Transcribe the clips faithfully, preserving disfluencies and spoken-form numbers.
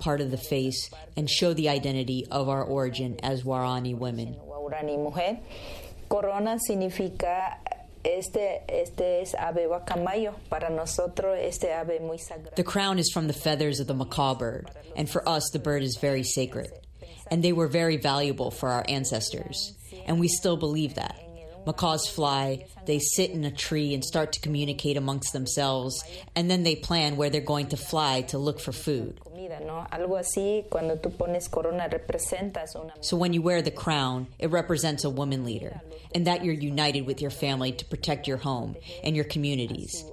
part of the face and show the identity of our origin as Waorani women. Waorani mujer. Corona significa este este es ave guacamayo. Para nosotros este ave muy sagrado. The crown is from the feathers of the macaw bird, and for us the bird is very sacred. And they were very valuable for our ancestors, and we still believe that. Macaws fly, they sit in a tree and start to communicate amongst themselves, and then they plan where they're going to fly to look for food. So when you wear the crown, it represents a woman leader, and that you're united with your family to protect your home and your communities.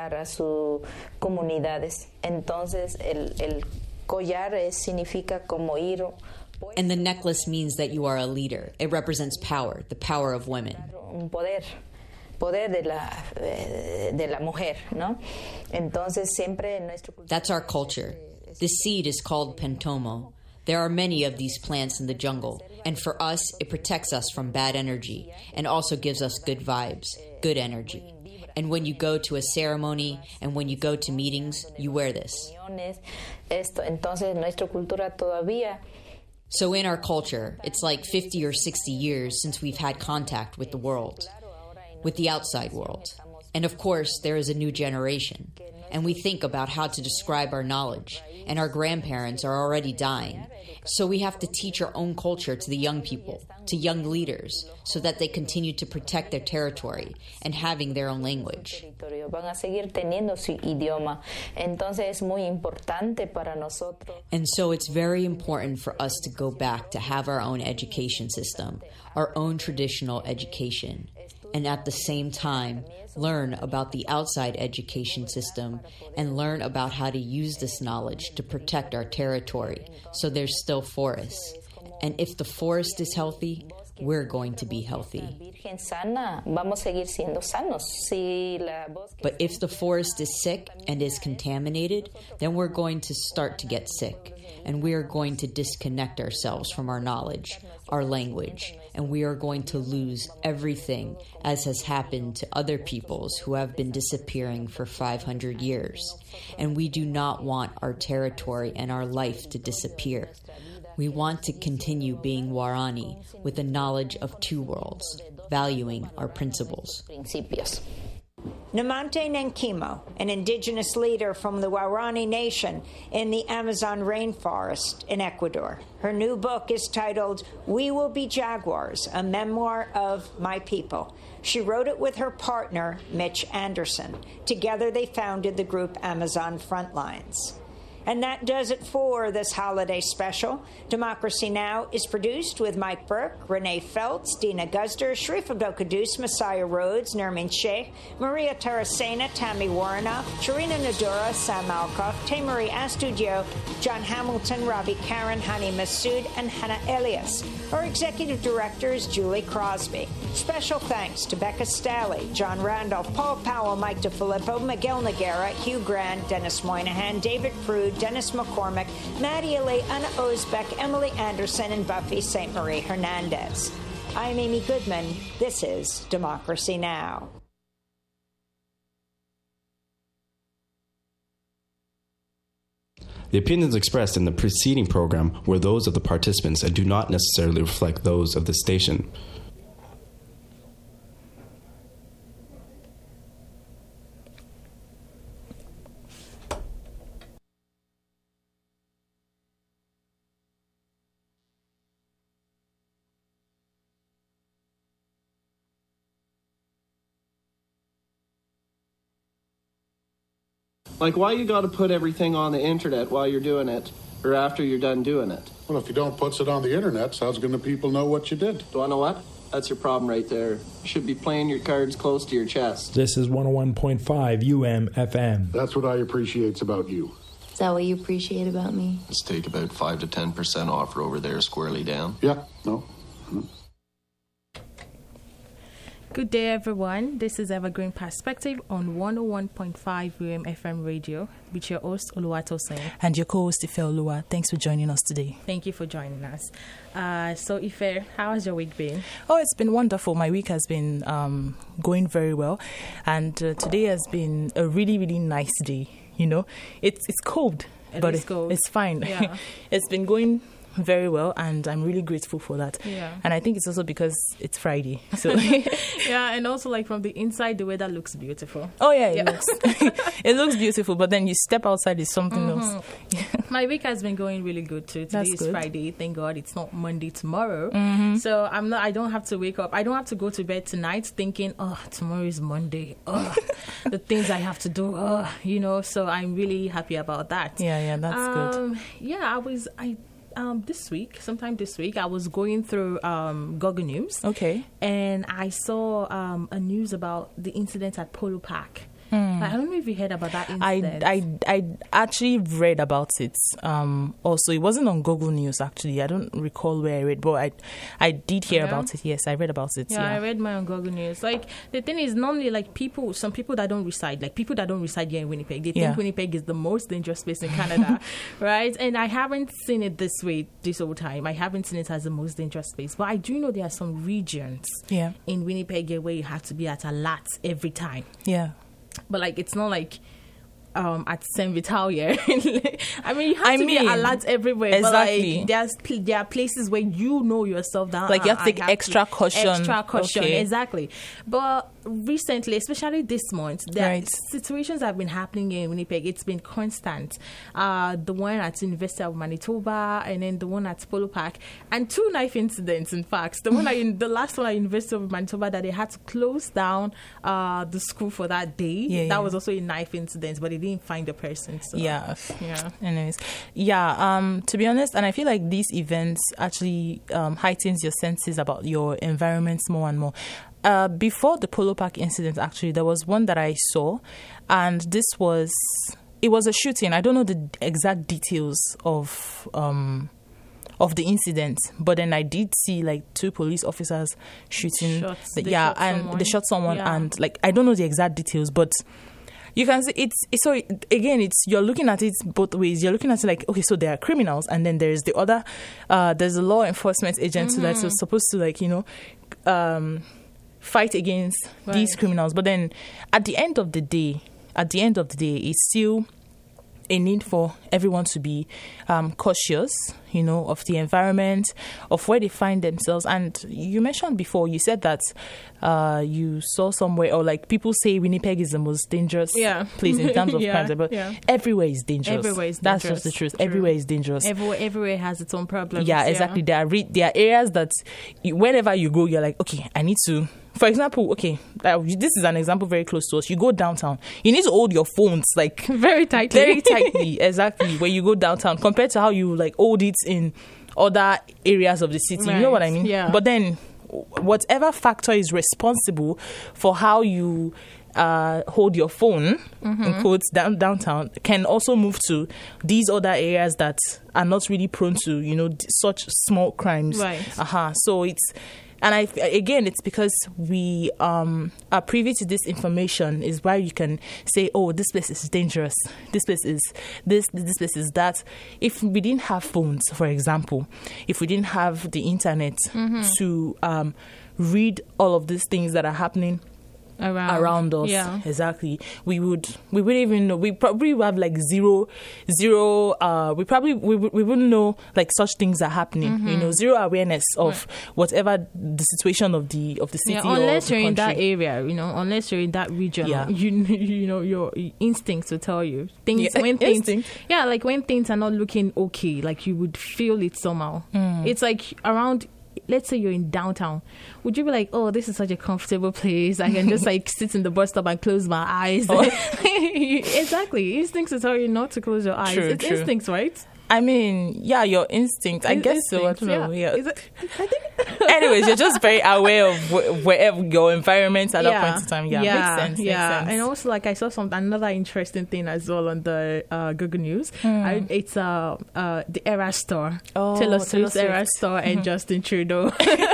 And the necklace means that you are a leader. It represents power, the power of women. Poder, poder de la, de la mujer, ¿no? Entonces siempre nuestro. That's our culture. This seed is called pentomo. There are many of these plants in the jungle, and for us, it protects us from bad energy and also gives us good vibes, good energy. And when you go to a ceremony and when you go to meetings, you wear this. Esto, entonces nuestra cultura todavía. So in our culture, it's like fifty or sixty years since we've had contact with the world, with the outside world. And of course, there is a new generation. And we think about how to describe our knowledge. And our grandparents are already dying. So we have to teach our own culture to the young people, to young leaders, so that they continue to protect their territory and having their own language. And so it's very important for us to go back to have our own education system, our own traditional education, and at the same time, learn about the outside education system and learn about how to use this knowledge to protect our territory so there's still forests. And if the forest is healthy, we're going to be healthy. But if the forest is sick and is contaminated, then we're going to start to get sick. And we are going to disconnect ourselves from our knowledge, our language, and we are going to lose everything, as has happened to other peoples who have been disappearing for five hundred years. And we do not want our territory and our life to disappear. We want to continue being Waorani with a knowledge of two worlds, valuing our principles. Namante Nankimo, an indigenous leader from the Waorani Nation in the Amazon rainforest in Ecuador. Her new book is titled We Will Be Jaguars, a memoir of my people. She wrote it with her partner, Mitch Anderson. Together they founded the group Amazon Frontlines. And that does it for this holiday special. Democracy Now! Is produced with Mike Burke, Renee Feltz, Dina Guzder, Sharif Abdel-Kadus, Messiah Rhodes, Nermin Sheikh, Maria Taracena, Tammy Warnoff, Sharina Nadura, Sam Alkoff, Tamarie Astudio, John Hamilton, Ravi Karen, Hani Masood, and Hannah Elias. Our executive director is Julie Crosby. Special thanks to Becca Stalley, John Randolph, Paul Powell, Mike DeFilippo, Miguel Noguera, Hugh Grant, Dennis Moynihan, David Prude, Dennis McCormick, Nadia Lee, Anna Osbeck, Emily Anderson, and Buffy Saint Marie Hernandez. I'm Amy Goodman. This is Democracy Now! The opinions expressed in the preceding program were those of the participants and do not necessarily reflect those of the station. Like, why you got to put everything on the internet while you're doing it, or after you're done doing it? Well, if you don't put it on the internet, how's going to people know what you did? Do I know what? That's your problem right there. You should be playing your cards close to your chest. This is one oh one point five U M F M. That's what I appreciate about you. Is that what you appreciate about me? Let's take about five to ten percent offer over there, squarely down. Yeah, no. Mm-hmm. Good day, everyone. This is Evergreen Perspective on one oh one point five U M F M Radio with your host, Oluwatosin. And your co-host, Ife Oluwa. Thanks for joining us today. Thank you for joining us. Uh, so, Ife, how has your week been? Oh, it's been wonderful. My week has been um, going very well. And uh, today has been a really, really nice day. You know, it's it's cold. At but least it, goes. it's fine. Yeah. It's been going very well, and I'm really grateful for that. Yeah. And I think it's also because it's Friday. So yeah, and also like from the inside, the weather looks beautiful. Oh yeah, it yeah. looks it looks beautiful, but then you step outside, it's something Mm-hmm. else. My week has been going really good too. Today That's is good. Friday. Thank God it's not Monday tomorrow. Mm-hmm. So I'm not. I don't have to wake up. I don't have to go to bed tonight thinking, oh, tomorrow is Monday. Oh, the things I have to do. Oh, you know. So I'm really happy about that. Yeah, yeah, that's um, good. Yeah, I was. I. Um, this week, sometime this week, I was going through um, Google News. Okay. And I saw um, a news about the incident at Polo Park. Hmm. Like, I don't know if you heard about that I, incident. I, I actually read about it. Um, also, it wasn't on Google News, actually. I don't recall where I read, but I I did hear Yeah? about it. Yes, I read about it. Yeah, Yeah, I read mine on Google News. Like, the thing is, normally, like, people, some people that don't reside, like, people that don't reside here in Winnipeg, they Yeah. think Winnipeg is the most dangerous place in Canada, right? And I haven't seen it this way this whole time. I haven't seen it as the most dangerous place. But I do know there are some regions Yeah. in Winnipeg where you have to be at alert every time. Yeah. But, like, it's not like um, at Saint Vital here. I mean, you have I to mean, be alert everywhere. exactly. But, like, there's, pl- there are places where you know yourself that... Like, you have uh, to take I extra caution. Extra caution, Okay. exactly. But recently, especially this month, there Right. situations have been happening in Winnipeg. It's been constant. Uh, the one at University of Manitoba and then the one at Polo Park. And two knife incidents, in fact. The one at, the last one at University of Manitoba that they had to close down uh, the school for that day. Yeah, that yeah. was also a knife incident, but they didn't find the person. So, Yeah. yeah. Anyways, yeah. Um, to be honest, and I feel like these events actually um, heightens your senses about your environments more and more. Uh, before the Polo Park incident, actually, there was one that I saw, and this was it was a shooting. I don't know the exact details of um of the incident, but then I did see like two police officers shooting. Shots. The, They yeah, shot and someone. they shot someone, Yeah. and like I don't know the exact details, but. You can see it's, it's so again it's you're looking at it both ways. You're looking at it like, okay, so there are criminals, and then there's the other uh there's a law enforcement agent Mm-hmm. that's supposed to like, you know, um fight against Right. these criminals. But then at the end of the day, at the end of the day, it's still a need for everyone to be um, cautious, you know, of the environment, of where they find themselves. And you mentioned before, you said that uh, you saw somewhere, or like people say Winnipeg is the most dangerous Yeah. place in terms of Yeah, crimes, but yeah. everywhere is dangerous. Everywhere is That's dangerous. just the truth. True. Everywhere is dangerous. Everywhere, everywhere has its own problems. Yeah, exactly. There are re- there are areas that you, whenever you go, you're like, okay, I need to. For example, okay, uh, this is an example very close to us. You go downtown, you need to hold your phones like Very tightly. very tightly. Exactly, when you go downtown, compared to how you like hold it in other areas of the city. You know what I Right, mean? yeah. But then, whatever factor is responsible for how you uh, hold your phone, Mm-hmm. in quotes, down, downtown, can also move to these other areas that are not really prone to, you know, d- such small crimes. Right. Uh-huh. So it's, and I, again, it's because we um, are privy to this information is why you can say, oh, this place is dangerous. This place is this, this place is that. If we didn't have phones, for example, if we didn't have the internet Mm-hmm. to um, read all of these things that are happening Around, around us, Yeah. exactly, we would we wouldn't even know. We probably would have like zero zero uh we probably we, would- we wouldn't know like such things are happening, you know, zero awareness of whatever the situation of the of the city. Yeah, or unless the you're in that country. area, you know, unless you're in that region, Yeah. you you know your instincts will tell you things Yeah, when things, instinct. yeah, like when things are not looking okay, like you would feel it somehow. Mm. It's like around. Let's say you're in downtown, would you be like, oh, this is such a comfortable place, I can just like sit in the bus stop and close my eyes? Oh. Exactly, instincts will tell you not to close your eyes. True, It's true. instincts, right? I mean, yeah, your instinct. I In- guess so. I don't instincts, know. Yeah. Is it, I think Anyways, you're just very aware of wh- wherever your environment at that point in time. Yeah, yeah, makes sense. yeah. Makes sense. And also, like I saw some another interesting thing as well on the uh, Google News. I, it's uh, uh, the Era Store, Oh, Taylor Taylor Swift's Era Swift. Store, and Justin Trudeau.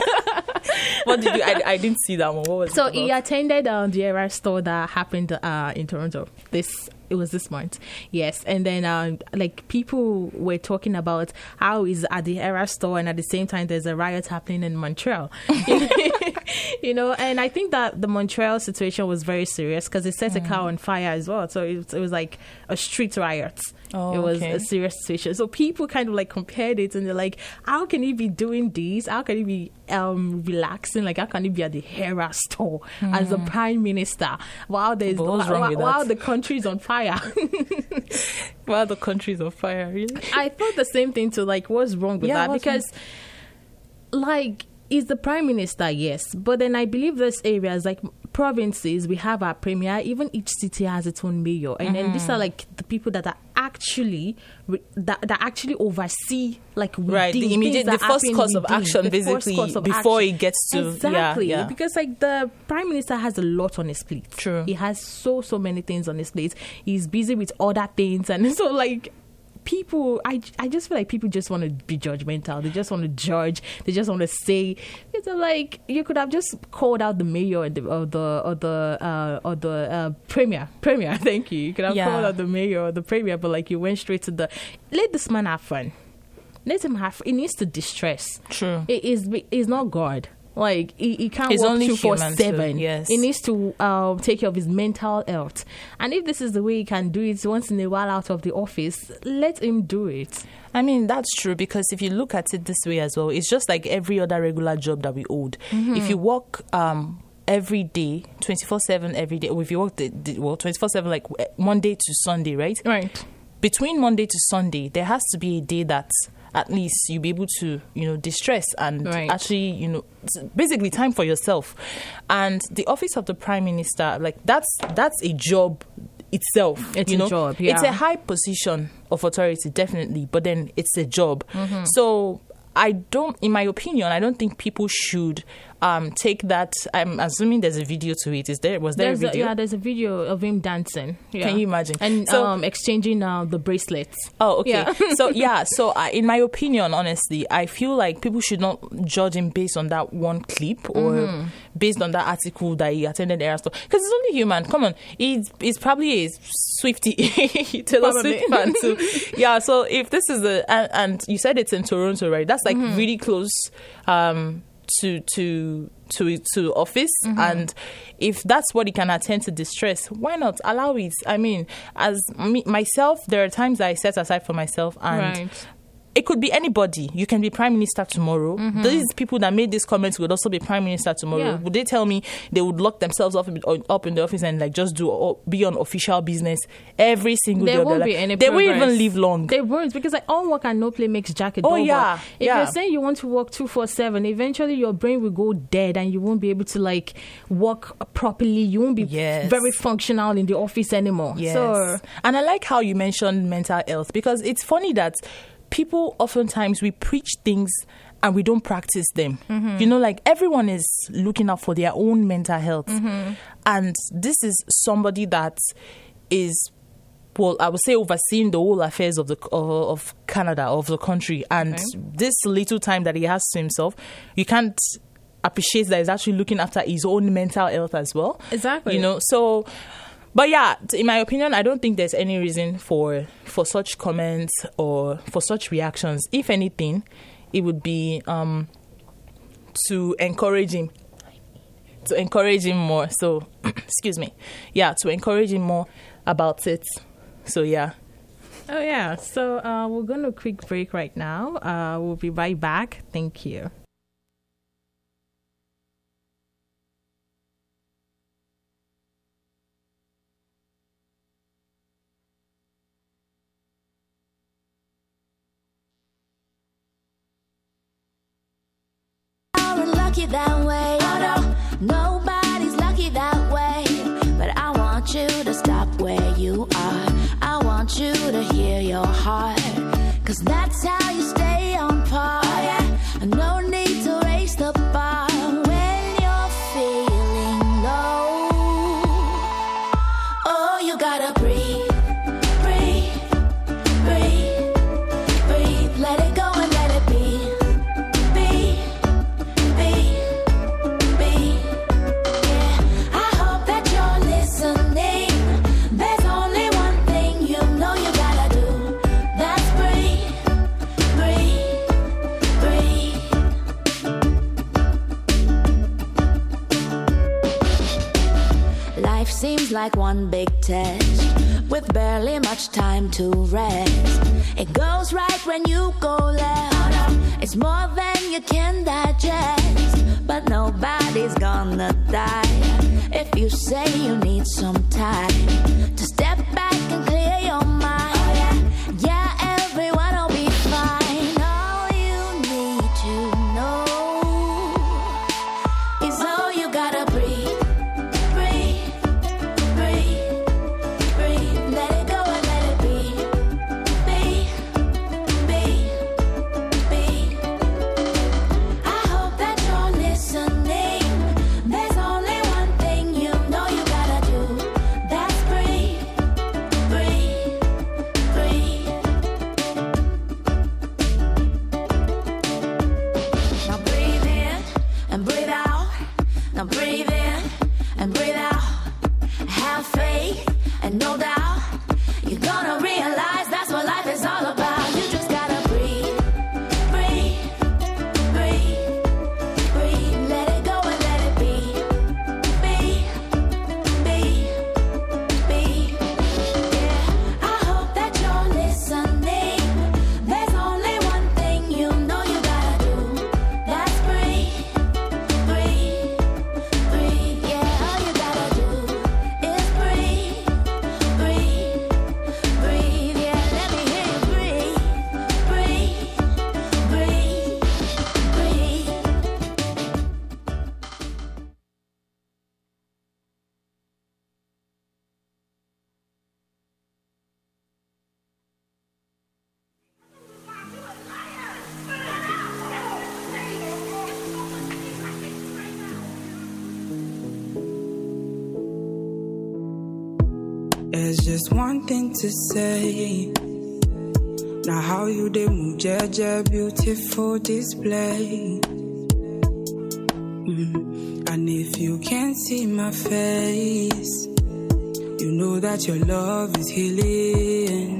What did you? I, I didn't see that one. What was So it he about? attended uh, the Era Store that happened uh, in Toronto this It was this month, yes. And then, um, like, people were talking about how is at the Eras store, and at the same time, there's a riot happening in Montreal. You know, and I think that the Montreal situation was very serious because it set mm. a car on fire as well. So it, it was like a street riot. Oh, it was okay. a serious situation. So people kind of like compared it, and they're like, how can he be doing this? How can he be um, relaxing? Like, how can he be at the Hera store mm. as a prime minister while there's while, while the country's on fire? While the country's on fire, really? I thought the same thing too. Like, what's wrong with yeah, that? Because, wrong? like, he's the prime minister, yes, but then I believe those areas like provinces, we have our premier. Even each city has its own mayor, and mm-hmm. then these are like the people that are actually that, that actually oversee like right the immediate the first course of action, basically, before it gets to exactly yeah, yeah. because like the prime minister has a lot on his plate. True, he has so so many things on his plate. He's busy with other things, and so like. People, I, I just feel like people just want to be judgmental. They just want to judge. They just want to say, it's like you could have just called out the mayor or the or the or the, uh, or the uh, premier. Premier, thank you. You could have yeah. called out the mayor or the premier, but like you went straight to the. Let this man have fun. Let him have. He needs to distress. True. It is. It's not God. Like, he, he can't work two four seven. Yes. He needs to uh, take care of his mental health. And if this is the way he can do it once in a while out of the office, let him do it. I mean, that's true, because if you look at it this way as well, it's just like every other regular job that we owed. Mm-hmm. If you work um, every day, twenty-four seven every day, or if you work the, the, well, twenty-four seven, like Monday to Sunday, right? Right. Between Monday to Sunday, there has to be a day that's at least you'll be able to, you know, distress and right. actually, you know, basically time for yourself. And the office of the prime minister, like that's that's a job itself. It's you a know? job, yeah. It's a high position of authority, definitely, but then it's a job. Mm-hmm. So I don't, in my opinion, I don't think people should um, take that. I'm assuming there's a video to it. Is there? Was there there's a video? A, yeah, there's a video of him dancing. Yeah. Can you imagine? And so, um, exchanging uh, the bracelets. Oh, okay. Yeah. so yeah, so uh, in my opinion, honestly, I feel like people should not judge him based on that one clip or mm-hmm. based on that article that he attended Eras Tour, because he's only human. Come on, he's he's probably a Swiftie Taylor Swift fan too. Yeah. So if this is a and, and you said it's in Toronto, right? That's like mm-hmm. really close. Um, to to to to office, mm-hmm. and if that's what he can attend to distress, why not allow it? I mean, as me, myself, there are times I set aside for myself, and right. it could be anybody. You can be prime minister tomorrow. Mm-hmm. These people that made these comments would also be prime minister tomorrow. Yeah. Would they tell me they would lock themselves up up in the office and like just do be on official business every single there day? Won't of be their any They progress. won't even live long. They won't, because like all work and no play makes Jack a Oh dover. yeah. If yeah. you're saying you want to work two four seven, eventually your brain will go dead and you won't be able to like work properly. You won't be yes. very functional in the office anymore. Yes. So, and I like how you mentioned mental health, because it's funny that people oftentimes we preach things and we don't practice them. Mm-hmm. You know, like everyone is looking out for their own mental health. Mm-hmm. And this is somebody that is, well, I would say overseeing the whole affairs of the of, of Canada, of the country. And okay. this little time that he has to himself, you can't appreciate that he's actually looking after his own mental health as well. Exactly. You know, so... But yeah, in my opinion, I don't think there's any reason for for such comments or for such reactions. If anything, it would be um, to encourage him, to encourage him more. So, excuse me. Yeah, to encourage him more about it. So, yeah. Oh, yeah. So, uh, we're going to quick break right now. Uh, we'll be right back. Thank you. That way, oh no, nobody's lucky that way. But I want you to stop where you are. I want you to hear your heart, 'cause that's how you stay on par. Oh, yeah. No need to raise the bar when you're feeling low. Oh, you gotta breathe, breathe, breathe, breathe. Let it go and let it be. One like one big test, with barely much time to rest. It goes right when you go left. It's more than you can digest, but nobody's gonna die if you say you need some time to step back and clear your mind. Oh, yeah. Yeah, everyone will be fine. All you need to know is all you gotta breathe, breathe, breathe, breathe. Let it go and let it be, be, be, be. I hope that you're listening. There's only one thing you know you gotta do. That's breathe, breathe, breathe. Now breathe in and breathe out. Now breathe in and breathe out. Have faith and no doubt. You're gonna realize that's what life is all about. You just gotta breathe, breathe, breathe, breathe. Let it go and let it be, be, be, be. Yeah, I hope that you're listening. There's only one thing you know you gotta do. That's breathe, breathe, breathe. Yeah, all you gotta do is breathe, breathe, breathe. Yeah, let me hear you breathe, breathe, breathe, breathe. There's just one thing to say. Now how you dey move, Jeje, beautiful display. Mm. And if you can't see my face, you know that your love is healing.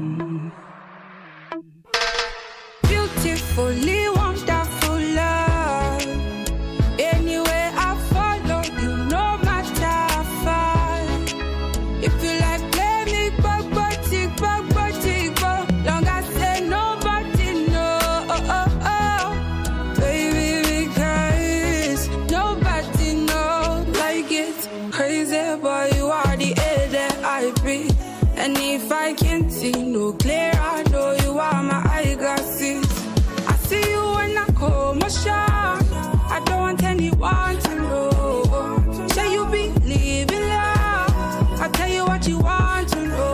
Beautifully wonderful love. Anywhere I follow, you no matter far. If you like play me, bug, bug, tick, bug, bug, tick, bug. Long as say nobody know, oh, oh, oh. Baby, because nobody knows. Like it's crazy, but you are the air that I breathe. And if I can't see no clear, I know you are my eyeglasses. I see you when I call my shot. I don't want anyone to know. Say you believe in love. I'll tell you what you want to know.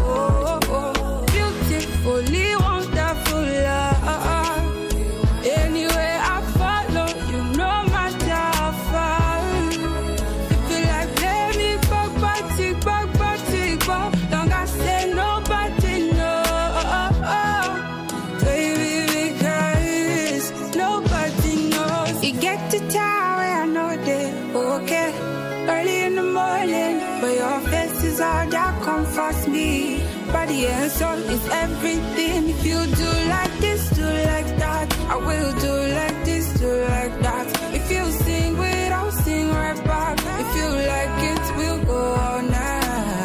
Beautifully wonderful love. Anywhere I follow, you no matter how far. If you like play me, bug, bug, tick, bug, bug, tick, bug. Long as say nobody know. Baby, because nobody knows. You get to town where I know they okay. Early in the morning, but your face is all that comforts me. Body and soul is everything. If you do like this, do like that. I will do like this, do like that. If you sing with, I'll sing right back. If you like it, we'll go all night.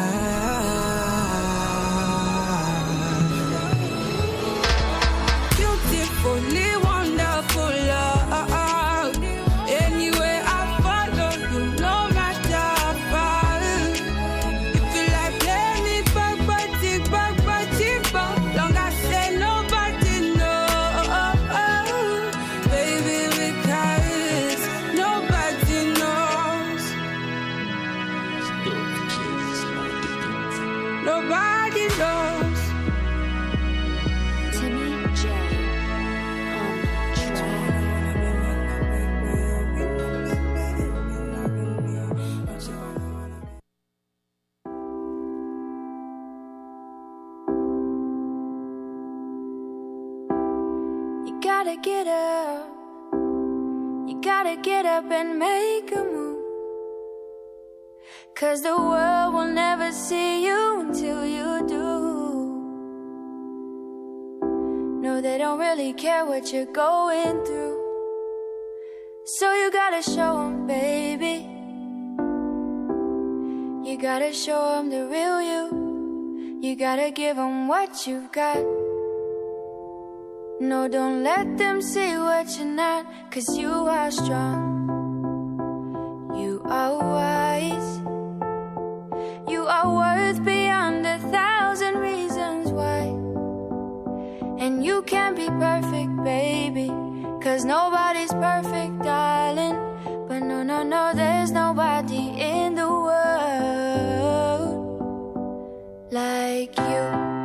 Beautifully wonderful love. Anywhere I follow, you no matter how far. If you like play me, bug, bug, tick, bug, bug, tick, bug. Long as say nobody know. Baby, because nobody knows. Nobody knows. Timmy J on track. You gotta get up. You gotta get up and make a move. 'Cause the world will never see you until you do. No, they don't really care what you're going through. So you gotta show 'em, baby. You You gotta show them the real you. You gotta give them what you've got. No, don't let them see what you're not, 'cause you are strong. You are wise. You are worth beyond a thousand reasons why. And you can't be perfect, baby, 'cause nobody's perfect, darling. But no, no, no, there's nobody in the world like you.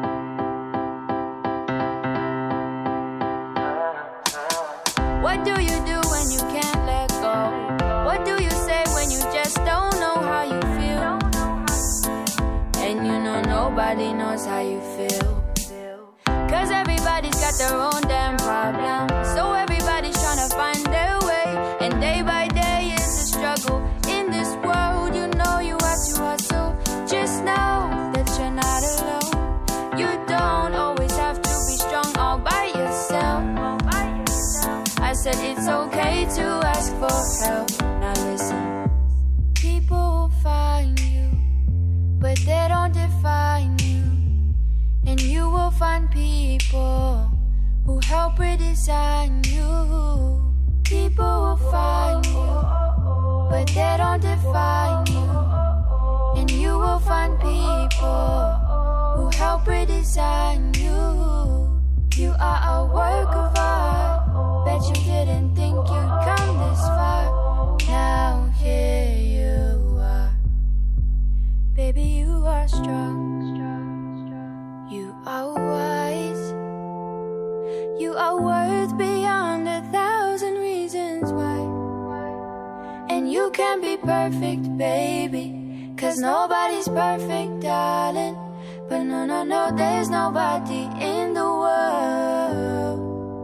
What do you do when you can't let go? What do you say when you just don't know how you feel? And you know nobody knows how you feel, 'cause everybody's got their own damn problem. So everybody's trying to find their way, and day by day is a struggle. In this world, you know you have to hustle. Just know that you're not alone. You don't always have to be strong all by yourself. I said it's okay to ask for help. Now listen, people will find you, but they don't define you. And you will find people who help redesign you. People will find you, but they don't define you. And you will find people who help redesign you. You are a work of art. Bet you didn't think you'd come this far. Now here you are. Baby, you are strong. You are wise. You are worth beyond a thousand reasons why. And you can't be perfect, baby, 'cause nobody's perfect, darling. But no, no, no, there's nobody in the world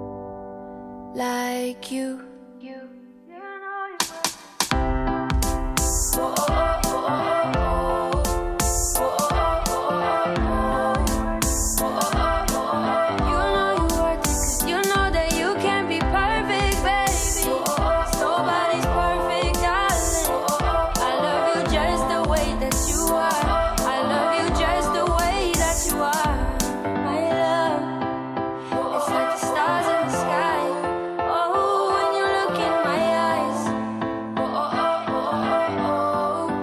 like you. You, you know you oh, oh, oh, oh, oh, oh. Oh, oh, oh, oh, oh. Oh, oh, oh, oh. You know you worth it, 'cause you know that you can't be perfect, baby. Oh, oh, oh. Nobody's perfect, darling. Oh, oh, oh. I love you just the way that you are. I love you just the way that you are. My love, it's like the stars in the sky. Oh, when you look in my eyes. Oh, oh, oh, oh, oh, oh.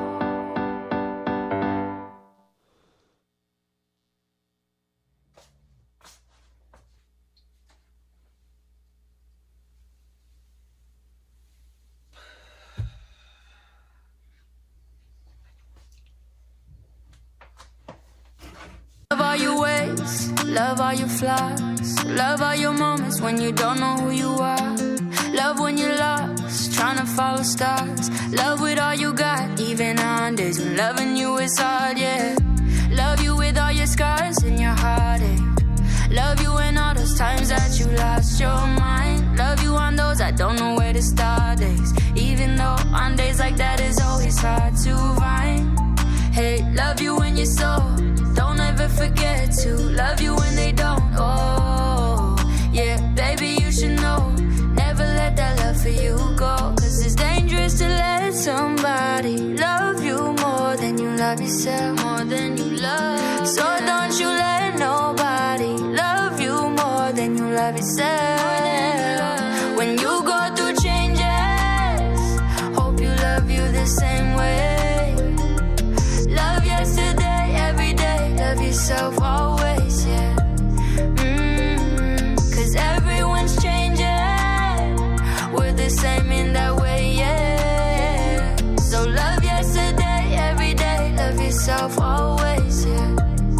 Love all your ways, love all your flaws, love all your moments when you don't know who you are. Love when you're lost, trying to follow stars. Love with all you got, even on days when loving you is hard, yeah. Love you with all your scars and your heartache. Love you in all those times that you lost your mind. Love you on those I don't know where to start days, even though on days like that it's always hard to find. Hey, love you when you're so, don't ever forget to love you when they don't. Oh, yeah, baby, you should know. Never let that love for you go, 'cause it's dangerous to let somebody love you more than you love yourself. More than you love. So don't you let nobody love you more than you love yourself. When you go through changes, hope you love you the same way. Love yesterday, every day. Love yourself always, yeah. Mm-hmm. 'Cause everyone's changing. We're the same in that way, yeah. So love yesterday, every day. Love yourself always, yeah.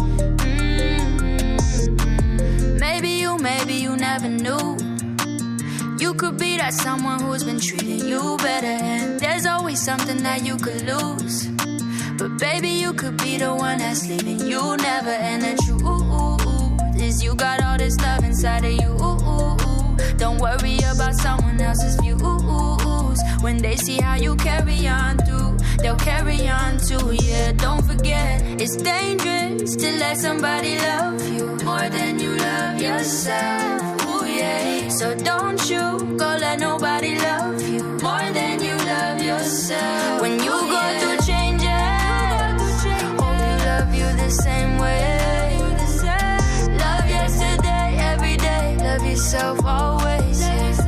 Mm-hmm. Maybe you, maybe you never knew. You could be that someone who's been treating you better, and there's always something that you could lose. But baby, you could be the one that's leaving you never. And the truth is you got all this love inside of you. Don't worry about someone else's views. When they see how you carry on through, they'll carry on too, yeah. Don't forget, it's dangerous to let somebody love you more than you love yourself. Ooh, yeah. So don't you go let nobody love you more than you love yourself. When you go through changes, always.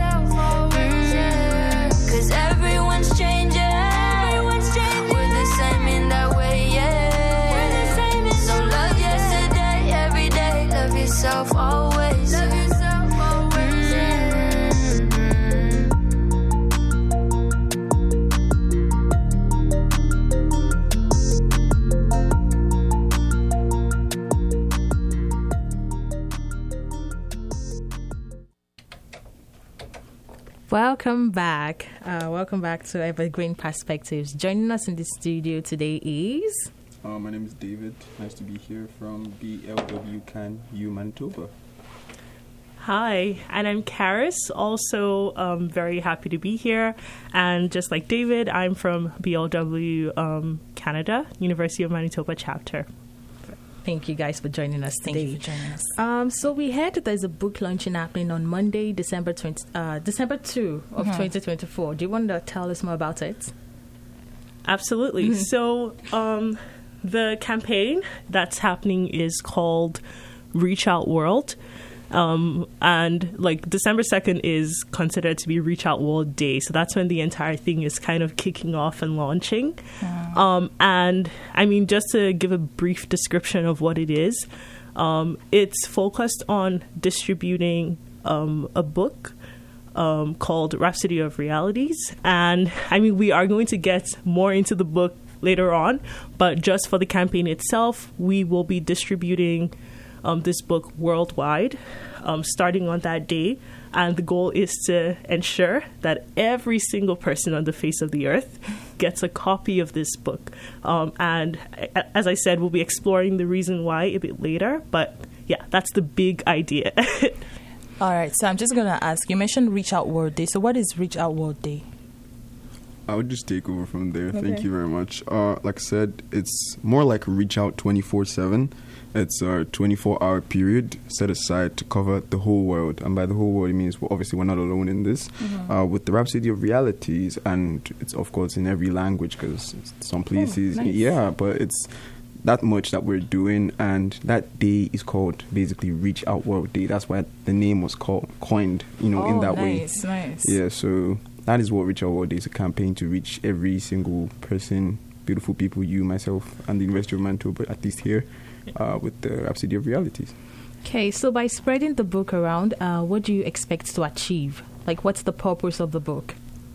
Mm, Cause everyone's changing. We're the same in that way, yeah. So love yesterday, every day. Love yourself always. Love yourself always, yeah. Welcome back. Uh, welcome back to Evergreen Perspectives. Joining us in the studio today is... Uh, my name is David. Nice to be here from B L W CAN U Manitoba. Hi, and I'm Karis, also um, very happy to be here. And just like David, I'm from B L W um, Canada, University of Manitoba chapter. Thank you guys for joining us today. Thank you for joining us. Um, so we heard that there's a book launching happening on Monday, December twentieth, uh, December second of Mhm. twenty twenty-four. Do you want to tell us more about it? Absolutely. Mhm. So um, the campaign that's happening is called Reach Out World. Um, and like December second is considered to be Reach Out World Day. So that's when the entire thing is kind of kicking off and launching. Um, and I mean, just to give a brief description of what it is, um, it's focused on distributing um, a book um, called Rhapsody of Realities. And I mean, we are going to get more into the book later on, but just for the campaign itself, we will be distributing um, this book worldwide, um, starting on that day. And the goal is to ensure that every single person on the face of the earth gets a copy of this book. Um, and a- as I said, we'll be exploring the reason why a bit later. But yeah, that's the big idea. All right, so I'm just going to ask, you mentioned Reach Out World Day. So what is Reach Out World Day? I would just take over from there. Okay. Thank you very much. Uh, like I said, it's more like Reach Out twenty-four seven. It's a twenty-four hour period set aside to cover the whole world. And by the whole world, it means well, obviously we're not alone in this. Mhm. Uh, with the Rhapsody of Realities, and it's of course in every language because some places, nice. yeah, but it's that much that we're doing. And that day is called basically Reach Out World Day. That's why the name was called, coined, you know, in Oh, that way. nice, nice. Yeah, so that is what Reach Out World Day is, a campaign to reach every single person, beautiful people, you, myself, and the University of Manitoba, at least here, uh, with the Rhapsody of Realities. Okay, so by spreading the book around, uh, what do you expect to achieve? Like, what's the purpose of the book?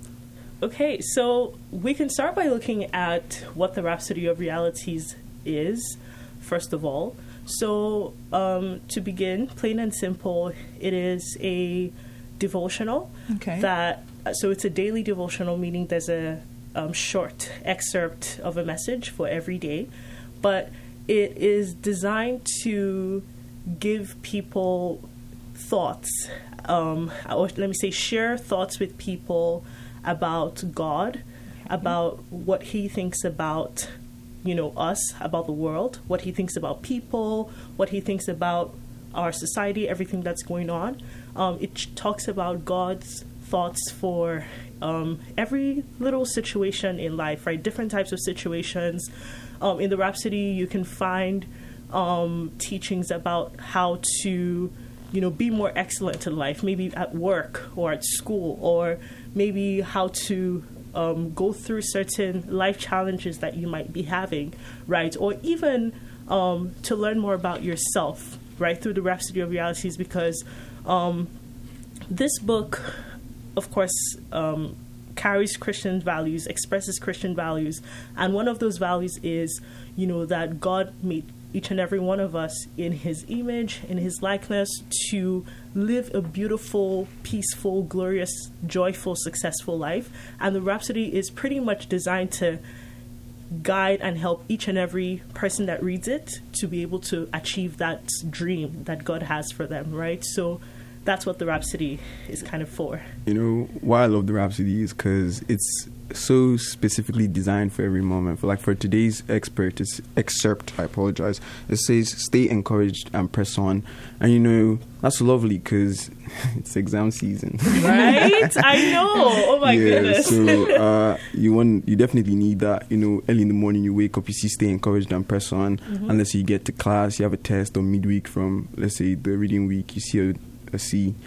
Okay, so we can start by looking at what the Rhapsody of Realities is, first of all. So, um, to begin, plain and simple, it is a devotional. Okay. That so it's a daily devotional, meaning there's a um, short excerpt of a message for every day, but it is designed to give people thoughts, um, or let me say, share thoughts with people about God, about what He thinks about, you know, us, about the world, what He thinks about people, what He thinks about our society, everything that's going on. Um, it ch- talks about God's thoughts for um, every little situation in life, right? Different types of situations. Um, in the Rhapsody, you can find um, teachings about how to, you know, be more excellent in life, maybe at work or at school, or maybe how to um, go through certain life challenges that you might be having, right? Or even um, to learn more about yourself, right, through the Rhapsody of Realities, because um, this book, of course, um, carries Christian values, expresses Christian values, and one of those values is, you know, that God made each and every one of us in His image, in His likeness, to live a beautiful, peaceful, glorious, joyful, successful life. And the Rhapsody is pretty much designed to guide and help each and every person that reads it to be able to achieve that dream that God has for them, right? So that's what the Rhapsody is kind of for. You know, why I love the Rhapsody is because it's so specifically designed for every moment. For like for today's expert, it's excerpt, I apologize. It says, stay encouraged and press on. And you know, that's lovely because it's exam season. Right? I know. Oh my yeah, goodness. So uh, you want, you definitely need that. You know, early in the morning you wake up, you see stay encouraged and press on. Mhm. Unless you get to class, you have a test or midweek from, let's say, the reading week, you see a, a C.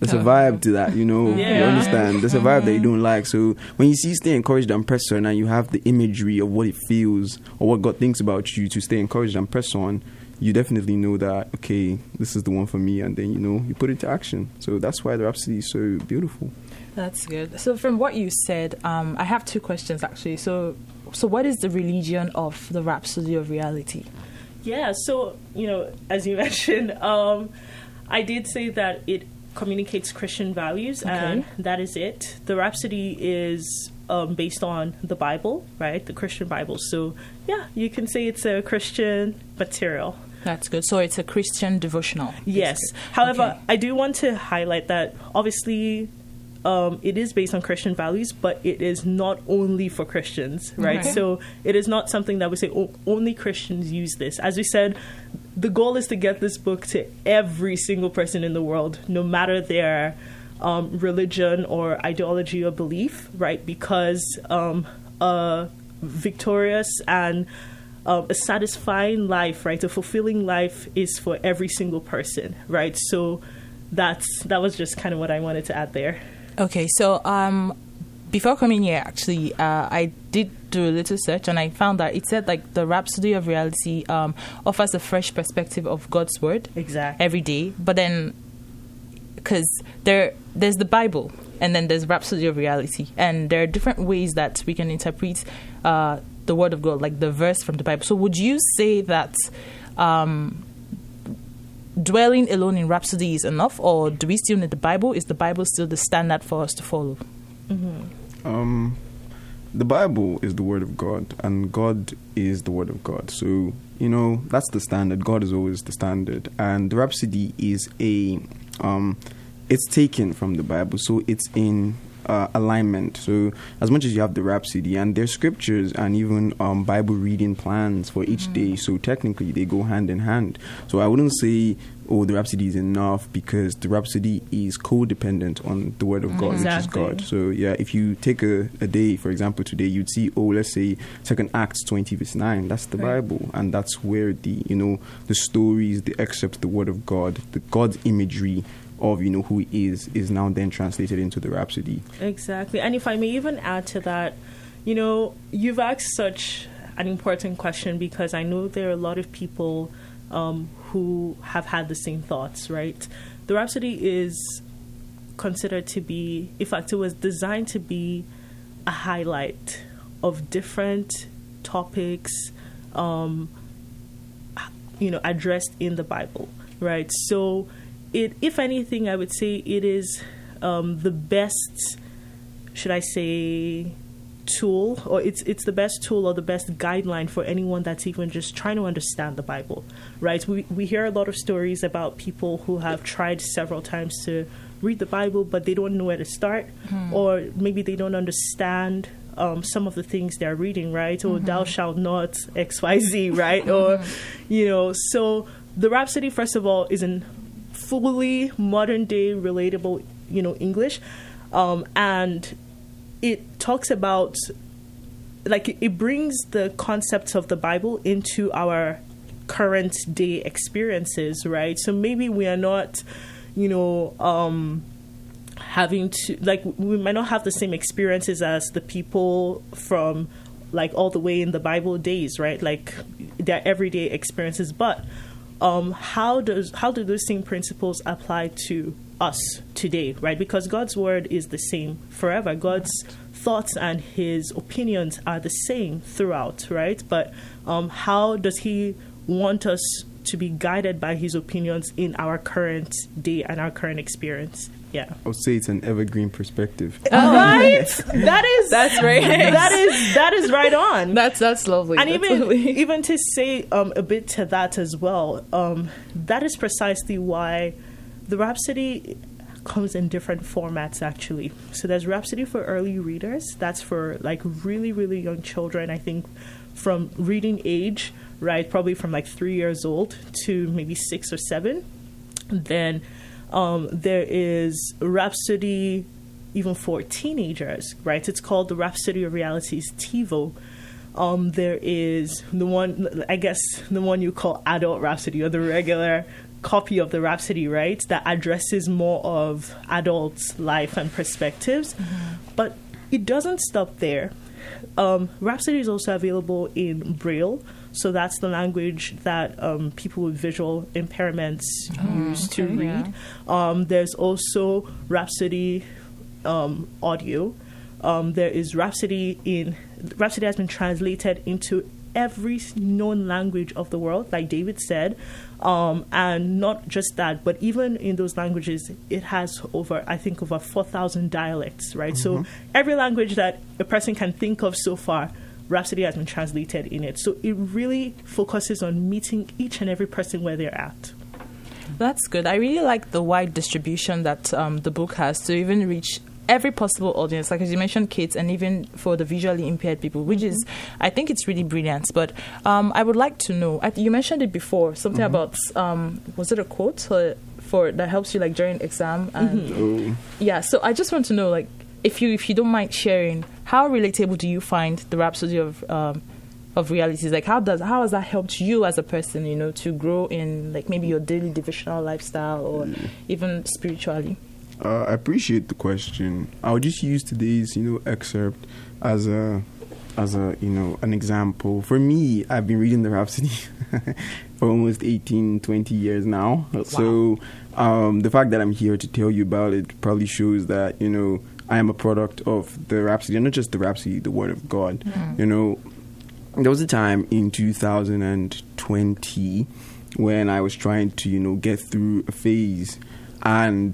There's a vibe to that, you know. Yeah. You understand? There's a vibe that you don't like. So when you see Stay Encouraged and Press On, and you have the imagery of what it feels or what God thinks about you to stay encouraged and press on, you definitely know that, okay, this is the one for me, and then, you know, you put it to action. So that's why the Rhapsody is so beautiful. That's good. So from what you said, um, I have two questions, actually. So, so what is the religion of the Rhapsody of Reality? Yeah, so, you know, as you mentioned, um, I did say that it communicates Christian values, Okay. and that is it. The Rhapsody is um, based on the Bible, right? The Christian Bible. So, yeah, you can say it's a Christian material. That's good. So it's a Christian devotional. Yes. basically. However, Okay. I do want to highlight that obviously um, it is based on Christian values, but it is not only for Christians, right? Okay. So it is not something that we say oh, only Christians use this. As we said, the goal is to get this book to every single person in the world, no matter their um, religion or ideology or belief, right? Because um, a victorious and Um, a satisfying life, right? A fulfilling life is for every single person, right? So that's that was just kind of what I wanted to add there. Okay, so um, before coming here, actually, uh, I did do a little search, and I found that it said like the Rhapsody of Reality um, offers a fresh perspective of God's word exactly every day. But then, because there there's the Bible, and then there's Rhapsody of Reality, and there are different ways that we can interpret Uh, the word of God, like the verse from the Bible. So would you say that um, dwelling alone in Rhapsody is enough, or do we still need the Bible? Is the Bible still the standard for us to follow? Mm-hmm. Um, the Bible is the Word of God, and God is the Word of God. So, you know, that's the standard. God is always the standard. And the Rhapsody is a, um, it's taken from the Bible. So it's in Uh, alignment. So as much as you have the Rhapsody, and there's scriptures and even um, Bible reading plans for each day, so technically they go hand in hand. So I wouldn't say, oh, the Rhapsody is enough, because the Rhapsody is codependent on the Word of God, Exactly. which is God. So yeah, if you take a, a day, for example, today, you'd see, oh, let's say Second Acts twenty verse nine. That's the Right. Bible, and that's where the you know the stories, the excerpts, the Word of God, the God's imagery of, you know, who he is, is now then translated into the Rhapsody. Exactly. And if I may even add to that, you know, you've asked such an important question, because I know there are a lot of people um, who have had the same thoughts, right? The Rhapsody is considered to be, in fact, it was designed to be a highlight of different topics, um, you know, addressed in the Bible, right? So It, if anything, I would say it is um, the best, should I say, tool, or it's it's the best tool or the best guideline for anyone that's even just trying to understand the Bible, right? We we hear a lot of stories about people who have tried several times to read the Bible, but they don't know where to start, Hmm. or maybe they don't understand um, some of the things they're reading, right? Or Mhm. thou shalt not X Y Z, right? Or, you know, so the Rhapsody, first of all, is in fully modern day relatable, you know, English, um, and it talks about, like, it, it brings the concepts of the Bible into our current day experiences, right? So maybe we are not, you know, um, having to, like, we might not have the same experiences as the people from, like, all the way in the Bible days, right? Like, their everyday experiences, but Um, how does how do those same principles apply to us today, right? Because God's word is the same forever. God's thoughts and his opinions are the same throughout, right? But um, how does he want us to be guided by his opinions in our current day and our current experience? Yeah, I would say it's an evergreen perspective. Right? That is That's right. That is that is right on. That's that's lovely. And That's even lovely. even to say um, a bit to that as well, um, that is precisely why the Rhapsody comes in different formats, actually. So there's Rhapsody for early readers. That's for, like, really, really young children, I think, from reading age, right, probably from, like, three years old to maybe six or seven. Then um, there is Rhapsody even for teenagers, right? It's called the Rhapsody of Realities TiVo. Um, there is the one, I guess, the one you call Adult Rhapsody, or the regular copy of the Rhapsody, right, that addresses more of adults' life and perspectives. Mm-hmm. But it doesn't stop there. Um, Rhapsody is also available in Braille. So that's the language that um, people with visual impairments oh, use okay, to read. Yeah. Um, there's also Rhapsody um, audio. Um, there is Rhapsody in Rhapsody has been translated into every known language of the world, like David said. Um, and not just that, but even in those languages, it has over, I think, over four thousand dialects, right? Mm-hmm. So every language that a person can think of so far, Rhapsody has been translated in it. So it really focuses on meeting each and every person where they're at. That's good. I really like the wide distribution that um, the book has to even reach every possible audience, like as you mentioned, kids, and even for the visually impaired people, which mm-hmm. is, I think it's really brilliant. But um, I would like to know, I, you mentioned it before, something mm-hmm. about, um, was it a quote for, for that helps you like during exam? And mm-hmm. oh. Yeah, so I just want to know, like, if you if you don't mind sharing, how relatable do you find the Rhapsody of um, of realities? Like, how does how has that helped you as a person, you know, to grow in like maybe your daily devotional lifestyle or mm. even spiritually? Uh, I appreciate the question. I'll just use today's, you know, excerpt as a, as a, you know, an example. For me, I've been reading the Rhapsody for almost eighteen, twenty years now. Wow. So um, the fact that I'm here to tell you about it probably shows that, you know, I am a product of the Rhapsody, and not just the Rhapsody, the Word of God. Mm. You know, there was a time in two thousand twenty when I was trying to, you know, get through a phase, and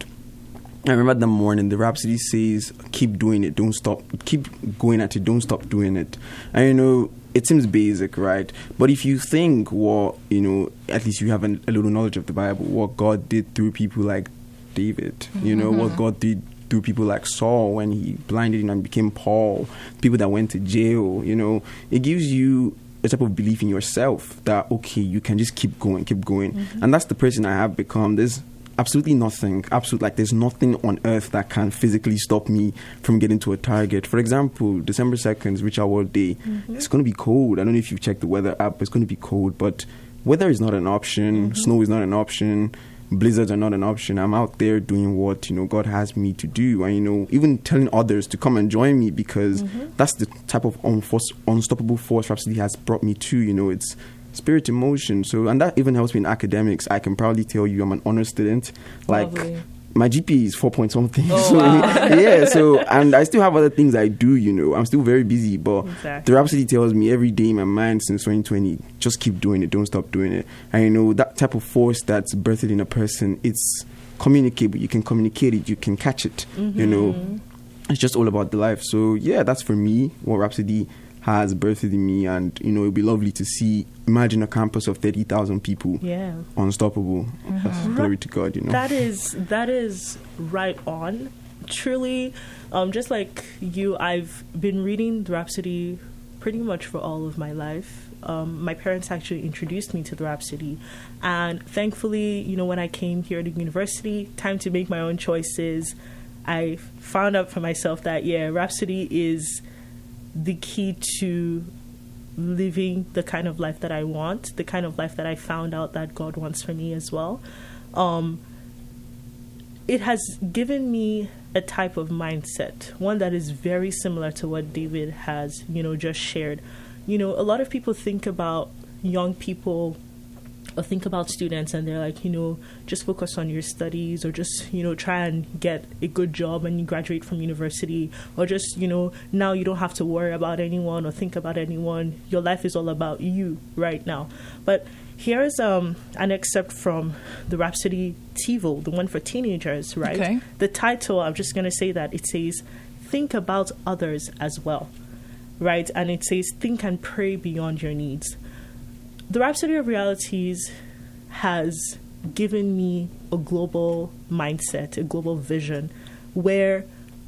I remember the morning the Rhapsody says, keep doing it, don't stop, keep going at it, don't stop doing it. And you know, it seems basic, right? But if you think what, you know, at least you have an, a little knowledge of the Bible, what God did through people like David, mm-hmm. you know, what God did through people like Saul when he blinded him and became Paul, people that went to jail, you know, it gives you a type of belief in yourself that, okay, you can just keep going, keep going. Mm-hmm. And that's the person I have become. There's absolutely nothing, absolute, like there's nothing on earth that can physically stop me from getting to a target. For example, December second is Richard World Day. Mm-hmm. It's going to be cold. I don't know if you've checked the weather app, but it's going to be cold. But weather is not an option. Mm-hmm. Snow is not an option. Blizzards are not an option. I'm out there doing what, you know, God has me to do. And, you know, even telling others to come and join me, because mm-hmm. that's the type of unforce, unstoppable force Rhapsody has brought me to. You know, it's spirit emotion. So, and that even helps me in academics. I can proudly tell you I'm an honor student. Like, lovely. My G P A is four point something. Oh, so, wow. yeah, so, and I still have other things I do, you know. I'm still very busy, but exactly. the Rhapsody tells me every day in my mind since twenty twenty, just keep doing it, don't stop doing it. And, you know, that type of force that's birthed in a person, it's communicable. You can communicate it, you can catch it, mm-hmm. you know. It's just all about the life. So, yeah, that's for me, what Rhapsody has birthed in me. And, you know, it'd be lovely to see, imagine a campus of thirty thousand people. Yeah. Unstoppable. Mm-hmm. That's glory to God, you know. That is, that is right on. Truly, um, just like you, I've been reading the Rhapsody pretty much for all of my life. Um, my parents actually introduced me to the Rhapsody. And thankfully, you know, when I came here to university, time to make my own choices, I found out for myself that, yeah, Rhapsody is the key to living the kind of life that I want, the kind of life that I found out that God wants for me as well. Um, it has given me a type of mindset, one that is very similar to what David has, you know, just shared. You know, a lot of people think about young people or think about students and they're like, you know, just focus on your studies, or just, you know, try and get a good job and you graduate from university, or just, you know, now you don't have to worry about anyone or think about anyone. Your life is all about you right now. But here's um, an excerpt from the Rhapsody TiVo, the one for teenagers, right? Okay. The title, I'm just going to say that, it says, think about others as well, right? And it says, think and pray beyond your needs. The Rhapsody of Realities has given me a global mindset, a global vision, where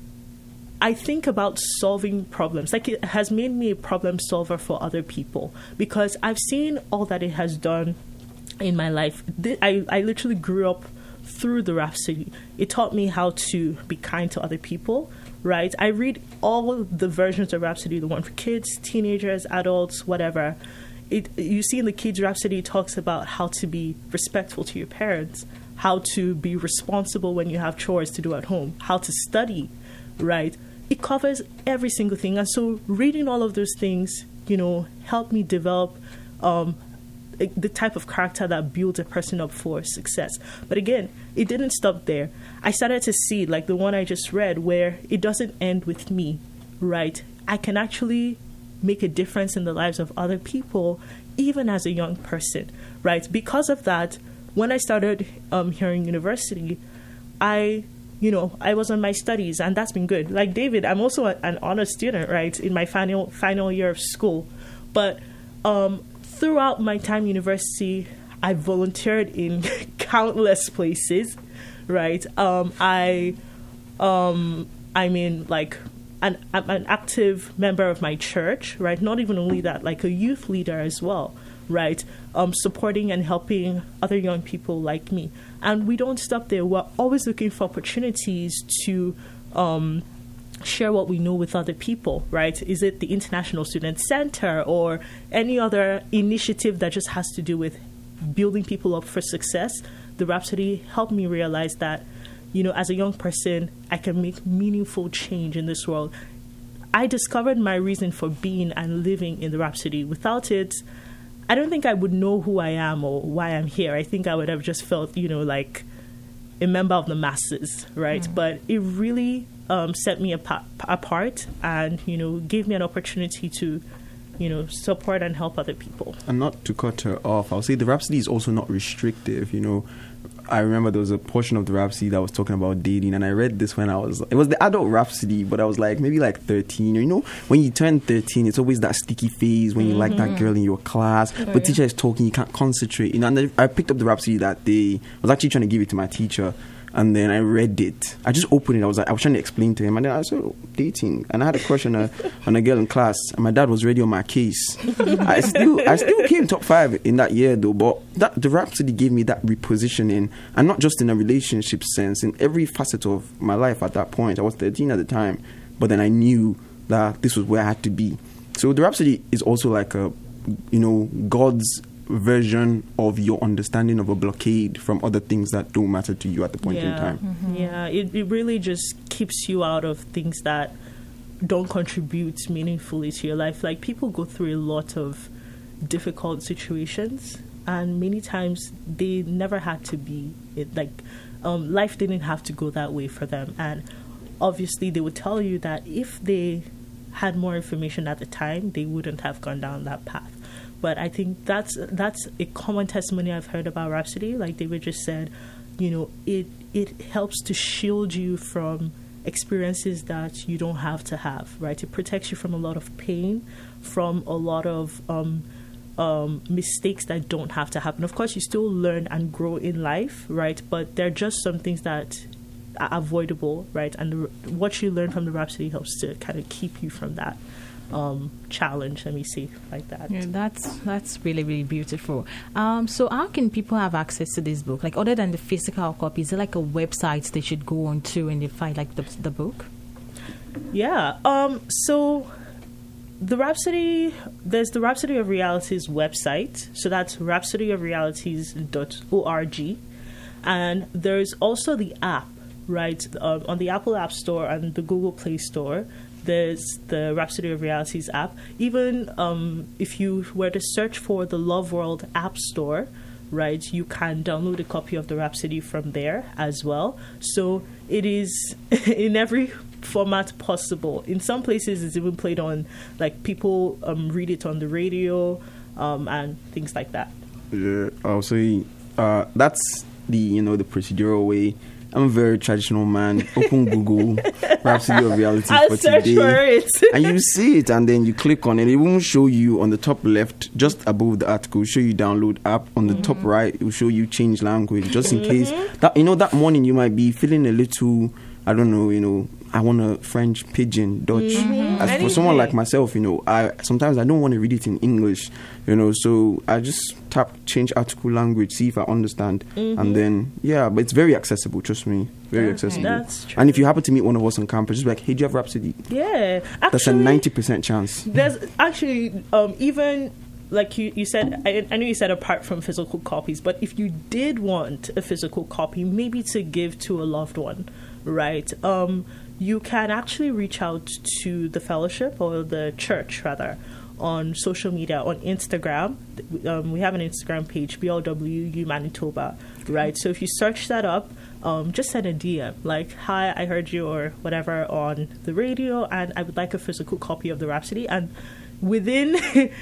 I think about solving problems. Like, it has made me a problem solver for other people, because I've seen all that it has done in my life. I, I literally grew up through the Rhapsody. It taught me how to be kind to other people, right? I read all the versions of Rhapsody, the one for kids, teenagers, adults, whatever. it you see in the Kids Rhapsody, it talks about how to be respectful to your parents, how to be responsible when you have chores to do at home, how to study, right? It covers every single thing. And so reading all of those things, you know, helped me develop um, the type of character that builds a person up for success. But again, it didn't stop there. I started to see, like the one I just read, where it doesn't end with me, right? I can actually make a difference in the lives of other people, even as a young person, right? Because of that, when I started um, here in university, I, you know, I was on my studies, and that's been good. Like David, I'm also a, an honor student, right, in my final final year of school. But um, throughout my time in university, I volunteered in countless places, right? Um, I, um, I mean, like, an, I'm an active member of my church, right? Not even only that, like a youth leader as well, right? Um, supporting and helping other young people like me. And we don't stop there. We're always looking for opportunities to um, share what we know with other people, right? Is it the International Student Center or any other initiative that just has to do with building people up for success? The Rhapsody helped me realize that, you know, as a young person, I can make meaningful change in this world. I discovered my reason for being and living in the Rhapsody. Without it, I don't think I would know who I am or why I'm here. I think I would have just felt, you know, like a member of the masses, right? Mm. But it really um, set me apart, apart and, you know, gave me an opportunity to, you know, support and help other people. And not to cut her off, I'll say the Rhapsody is also not restrictive, you know. I remember there was a portion of the Rhapsody that was talking about dating, and I read this when I was, it was the adult Rhapsody, but I was like, maybe like thirteen, or, you know, when you turn thirteen, it's always that sticky phase when you mm-hmm. like that girl in your class, oh, but yeah. teacher is talking, you can't concentrate, you know, and I picked up the Rhapsody that day. I was actually trying to give it to my teacher, and then I read it. I just opened it. I was like, I was trying to explain to him, and then I said, oh, dating. And I had a crush on a on a girl in class, and my dad was ready on my case. I still I still came top five in that year though, but that the Rhapsody gave me that repositioning, and not just in a relationship sense, in every facet of my life at that point. I was thirteen at the time, but then I knew that this was where I had to be. So the Rhapsody is also like a, you know, God's version of your understanding of a blockade from other things that don't matter to you at the point yeah. in time. Mm-hmm. Yeah, it, it really just keeps you out of things that don't contribute meaningfully to your life. Like, people go through a lot of difficult situations, and many times they never had to be it. Like, um, life didn't have to go that way for them. And obviously they would tell you that if they had more information at the time, they wouldn't have gone down that path. But I think that's that's a common testimony I've heard about Rhapsody. Like David just said, you know, it it helps to shield you from experiences that you don't have to have, right? It protects you from a lot of pain, from a lot of um, um, mistakes that don't have to happen. Of course, you still learn and grow in life, right? But there are just some things that are avoidable, right? And the, what you learn from the Rhapsody helps to kind of keep you from that. Um, challenge, let me see, like that. Yeah, that's that's really, really beautiful. Um, so how can people have access to this book? Like, other than the physical copy, is there like a website they should go on to and they find like the, the book? Yeah. Um, so the Rhapsody, there's the Rhapsody of Realities website. So that's rhapsody of realities dot org. And there's also the app, right? Um, on the Apple App Store and the Google Play Store. There's the Rhapsody of Realities app. Even um, if you were to search for the Love World App Store, right, you can download a copy of the Rhapsody from there as well. So it is in every format possible. In some places, it's even played on, like, people um, read it on the radio um, and things like that. Yeah, I'll say uh, that's the, you know, the procedural way. I'm a very traditional man. Open Google, Rhapsody of Reality I'll for search today, for it. and you see it, and then you click on it. It won't show you on the top left, just above the article. It will show you download app. On the mm-hmm. top right, it will show you change language, just in mm-hmm. case that, you know, that morning you might be feeling a little, I don't know, you know, I want a French, pidgin, Dutch. Mm-hmm. As for someone like myself, you know, I sometimes I don't want to read it in English, you know, so I just tap change article language, see if I understand, mm-hmm. and then yeah, but it's very accessible. Trust me, very okay. accessible. That's true. And if you happen to meet one of us on campus, just be like, hey, do you have Rhapsody? Yeah, actually, that's a ninety percent chance. There's actually um, even like you, you said, I, I know you said apart from physical copies, but if you did want a physical copy, maybe to give to a loved one, right? Um, you can actually reach out to the fellowship or the church, rather, on social media, on Instagram. Um, we have an Instagram page, B L W U Manitoba, right? So if you search that up, um, just send a D M, like, hi, I heard you or whatever on the radio, and I would like a physical copy of the Rhapsody. And within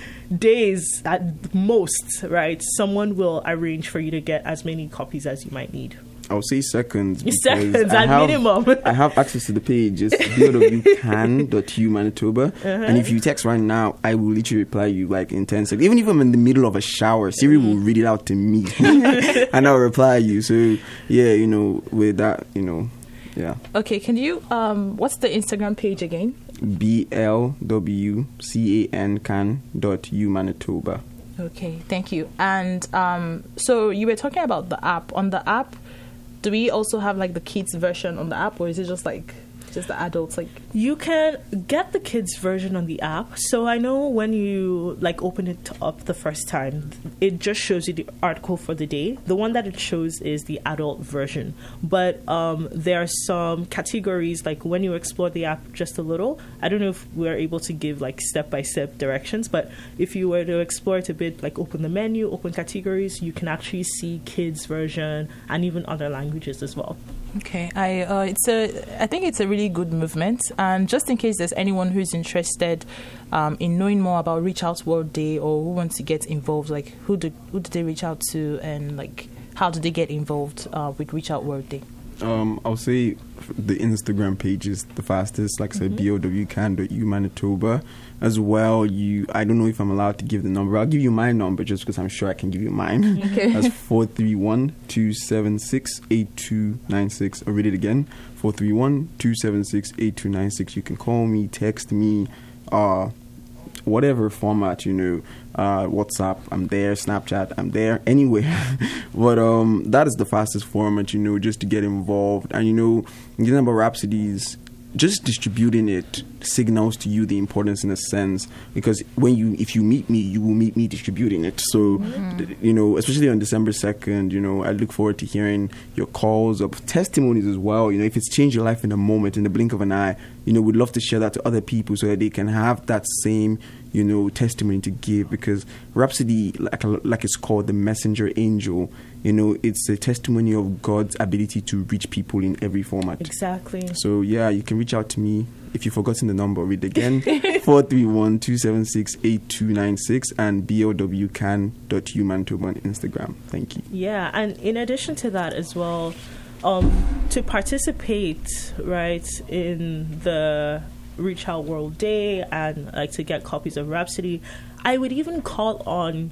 days at most, right, someone will arrange for you to get as many copies as you might need. I would say seconds. Seconds I at have, minimum. I have access to the page. It's b l w can dot u Manitoba. Uh-huh. And if you text right now, I will literally reply you like in ten seconds. Even if I'm in the middle of a shower, Siri mm. will read it out to me. And I'll reply you. So, yeah, you know, with that, you know, yeah. Okay, can you, um, what's the Instagram page again? B L W C A N can dot u Manitoba. Okay, thank you. And um, so you were talking about the app. On the app, do we also have like the kids version on the app, or is it just like just the adults? Like, you can get the kids version on the app. So I know when you like open it up the first time, it just shows you the article for the day. The one that it shows is the adult version. But um, there are some categories, like when you explore the app just a little, I don't know if we're able to give like step-by-step directions, but if you were to explore it a bit, like open the menu, open categories, you can actually see kids version and even other languages as well. Okay, I uh, it's a I think it's a really good movement, and just in case there's anyone who's interested um, in knowing more about Reach Out World Day, or who wants to get involved, like who do who do they reach out to, and like how do they get involved uh, with Reach Out World Day? Um, I'll say the Instagram page is the fastest. Like I said, mm-hmm. b l w can dot u Manitoba. As well, you I don't know if I'm allowed to give the number. I'll give you my number just because I'm sure I can give you mine. Okay. That's four three one, two seven six, eight two nine six. I'll read it again. four three one, two seven six, eight two nine six. You can call me, text me, uh, whatever format, you know. Uh, WhatsApp, I'm there. Snapchat, I'm there. Anywhere. But um, that is the fastest format, you know, just to get involved. And, you know, getting about Rhapsodies, just distributing it signals to you the importance in a sense, because when you if you meet me, you will meet me distributing it. So mm-hmm. you know, especially on December second, you know, I look forward to hearing your calls of testimonies as well. You know, if it's changed your life in a moment, in the blink of an eye, you know, we'd love to share that to other people so that they can have that same, you know, testimony to give. Because Rhapsody, like like it's called, the messenger angel, you know, it's a testimony of God's ability to reach people in every format. Exactly. So yeah, you can reach out to me. If you've forgotten the number, read again. four three one, two seven six, eight two nine six and b l w can dot u Manitoba on Instagram. Thank you. Yeah, and in addition to that as well, um, to participate, right, in the Reach Out World Day and like to get copies of Rhapsody, I would even call on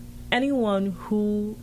anyone who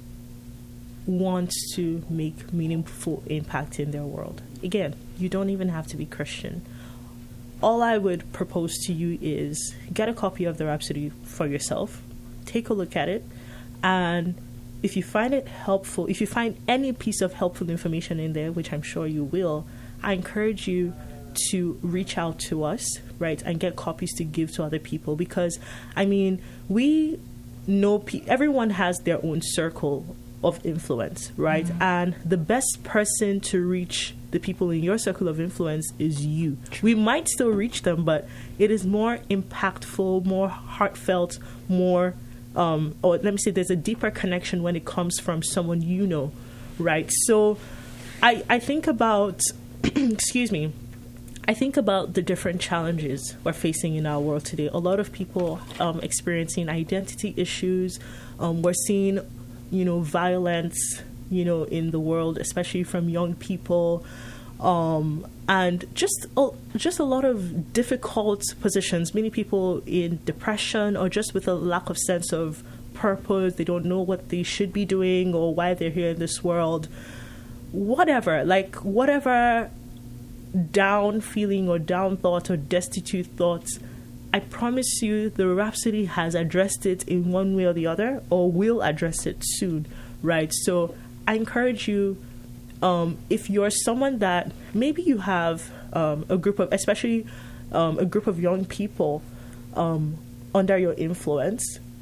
wants to make meaningful impact in their world. Again, you don't even have to be Christian. All I would propose to you is get a copy of the Rhapsody for yourself, take a look at it, and if you find it helpful, if you find any piece of helpful information in there, which I'm sure you will, I encourage you to reach out to us, right, and get copies to give to other people. Because, I mean, we know pe- everyone has their own circle of influence, right? Mm-hmm. And the best person to reach the people in your circle of influence is you. True. We might still reach them, but it is more impactful, more heartfelt, more, um, or let me say, there's a deeper connection when it comes from someone you know, right? So I, I think about, excuse me, I think about the different challenges we're facing in our world today. A lot of people um, experiencing identity issues. Um, we're seeing, you know, violence, you know, in the world, especially from young people, um, and just uh, just a lot of difficult positions. Many people in depression or just with a lack of sense of purpose. They don't know what they should be doing or why they're here in this world. Whatever, like whatever down feeling or down thoughts or destitute thoughts, I promise you the Rhapsody has addressed it in one way or the other, or will address it soon, right? So I encourage you, um, if you're someone that maybe you have um, a group of, especially um, a group of young people um, under your influence,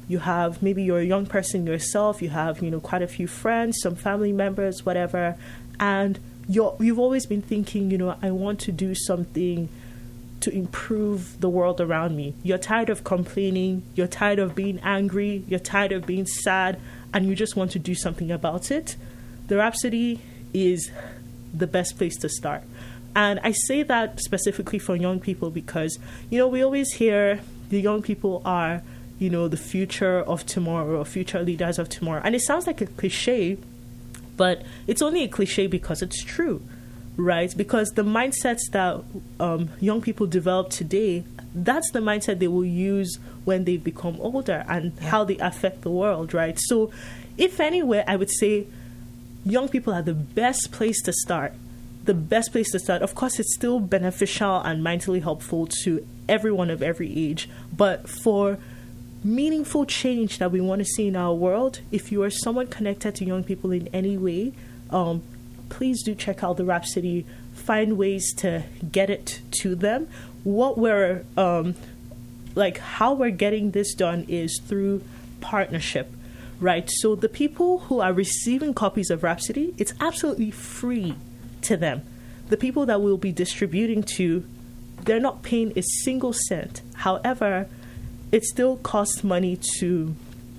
you have maybe you're a young person yourself, you have, you know, quite a few friends, some family members, whatever, and you're, you've always been thinking, you know, I want to do something to improve the world around me. You're tired of complaining, you're tired of being angry, you're tired of being sad, and you just want to do something about it. The Rhapsody is the best place to start. And I say that specifically for young people because, you know, we always hear the young people are, you know, the future of tomorrow, or future leaders of tomorrow. And it sounds like a cliche, but it's only a cliche because it's true, right? Because the mindsets that um, young people develop today, that's the mindset they will use when they become older and yeah. how they affect the world, right? So if anywhere, I would say young people are the best place to start. The best place to start. Of course, it's still beneficial and mentally helpful to everyone of every age. But for meaningful change that we want to see in our world, if you are someone connected to young people in any way, um, please do check out the Rhapsody. Find ways to get it to them. What we're um, like, how we're getting this done is through partnership, right? So the people who are receiving copies of Rhapsody, it's absolutely free to them. The people that we'll be distributing to, they're not paying a single cent. However, it still costs money to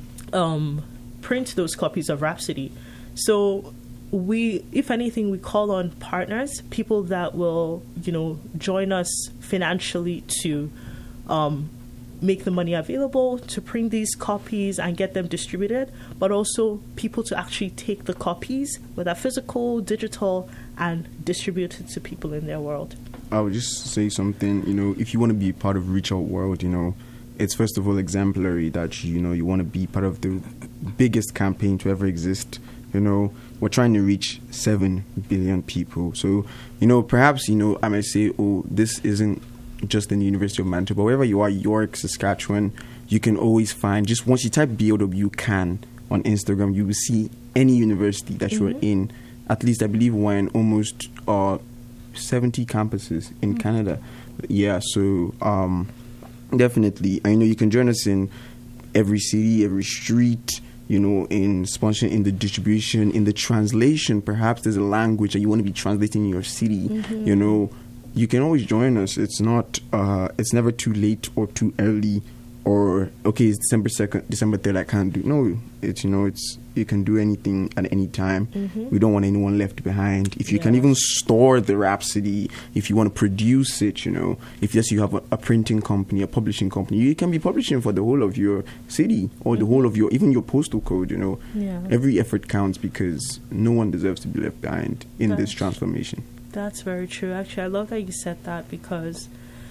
um, print those copies of Rhapsody. So we, if anything, we call on partners, people that will, you know, join us financially to um, make the money available to print these copies and get them distributed, but also people to actually take the copies, whether physical, digital, and distribute it to people in their world. I would just say something, you know, if you want to be part of Reach Out World, you know, it's first of all exemplary that, you know, you want to be part of the biggest campaign to ever exist. You know, we're trying to reach seven billion people. So, you know, perhaps, you know, I might say, oh, this isn't just in the University of Manitoba. Wherever you are, York, Saskatchewan, you can always find, just once you type B O W CAN on Instagram, you will see any university that mm-hmm. you're in. At least, I believe, we're in almost uh, seventy campuses in mm-hmm. Canada. Yeah, so um, definitely. I know you can join us in every city, every street, you know, in sponsoring, in the distribution, in the translation. Perhaps there's a language that you want to be translating in your city, mm-hmm. you know. You can always join us. It's not, uh, it's never too late or too early, or okay, it's December second, December third, I can't do. No, it's, you know, it's, you can do anything at any time. Mm-hmm. We don't want anyone left behind. If you yeah. can even store the Rhapsody, if you want to produce it, you know, if yes, you have a, a printing company, a publishing company, you can be publishing for the whole of your city or mm-hmm. the whole of your, even your postal code, you know. Yeah. Every effort counts because no one deserves to be left behind in That's this transformation. That's very true. Actually, I love that you said that because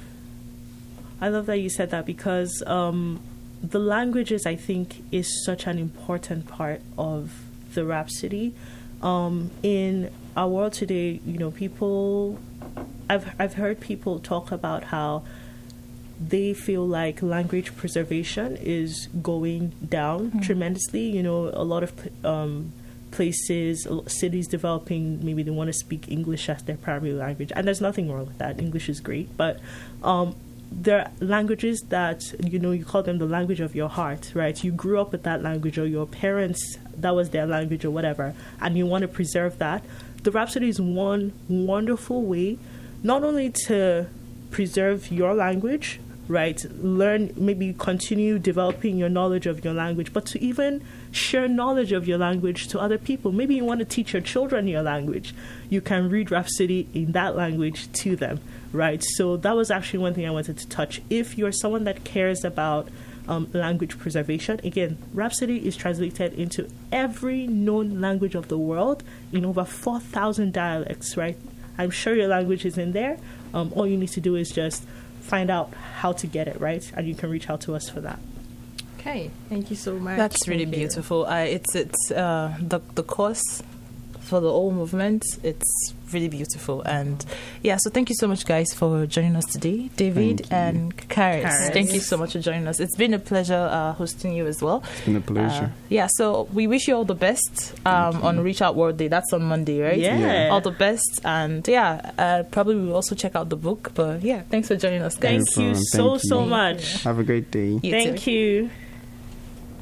I love that you said that because um, the languages, I think, is such an important part of the Rhapsody. Um, in our world today, you know, people, I've I've heard people talk about how they feel like language preservation is going down mm. tremendously. You know, a lot of um, places, cities developing, maybe they want to speak English as their primary language, and there's nothing wrong with that. English is great, but um, there are languages that, you know, you call them the language of your heart, right? You grew up with that language, or your parents, that was their language or whatever, and you want to preserve that. The Rhapsody is one wonderful way, not only to preserve your language, right, learn, maybe continue developing your knowledge of your language, but to even share knowledge of your language to other people. Maybe you want to teach your children your language. You can read Rhapsody in that language to them, right? So that was actually one thing I wanted to touch. If you're someone that cares about um, language preservation, again, Rhapsody is translated into every known language of the world in over four thousand dialects, right? I'm sure your language is in there. Um, all you need to do is just find out how to get it, right? And you can reach out to us for that. Okay, thank you so much. That's really thank beautiful. Uh, it's it's uh, the the course for the whole movement. It's really beautiful, and yeah. So thank you so much, guys, for joining us today, David and Karis. Karis. Thank you so much for joining us. It's been a pleasure uh, hosting you as well. It's been a pleasure. Uh, yeah. So we wish you all the best um, on Reach Out World Day. That's on Monday, right? Yeah. yeah. All the best, and yeah, uh, probably we'll also check out the book. But yeah, thanks for joining us, guys. Thank you so Thank you. so much. Have a great day. You Thank too. you.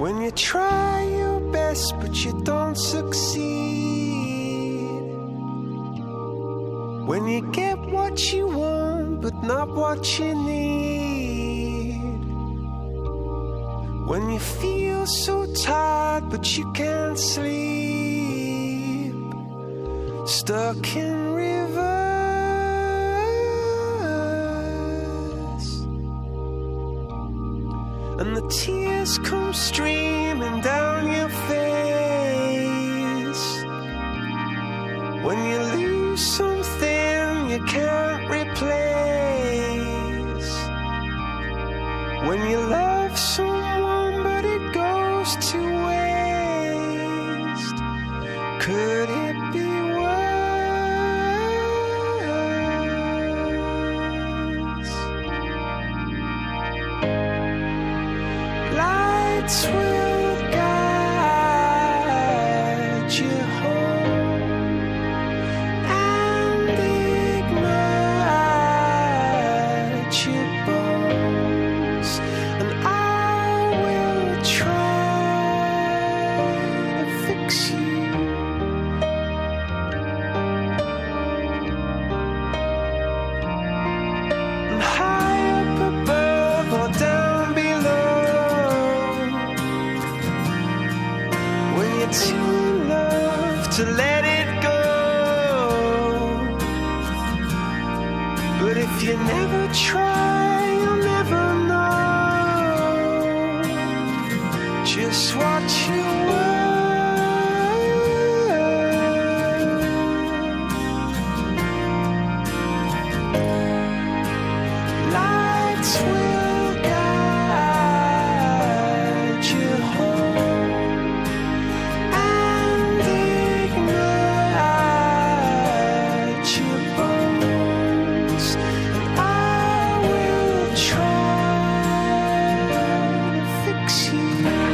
When you try your best but you don't succeed. When you get what you want but not what you need. When you feel so tired but you can't sleep. Stuck in rivers. And the tears come streaming down your face. When you lose something you can't replace. When you love someone but it goes to waste. Could it be worse? Lights will guide you home and ignite your bones, and I will try to fix you. And high up above or down below, when you're too in love to let it go. But if you never try, you'll never know just what you were. Lights will guide you home and ignite your bones, and I will try to fix you.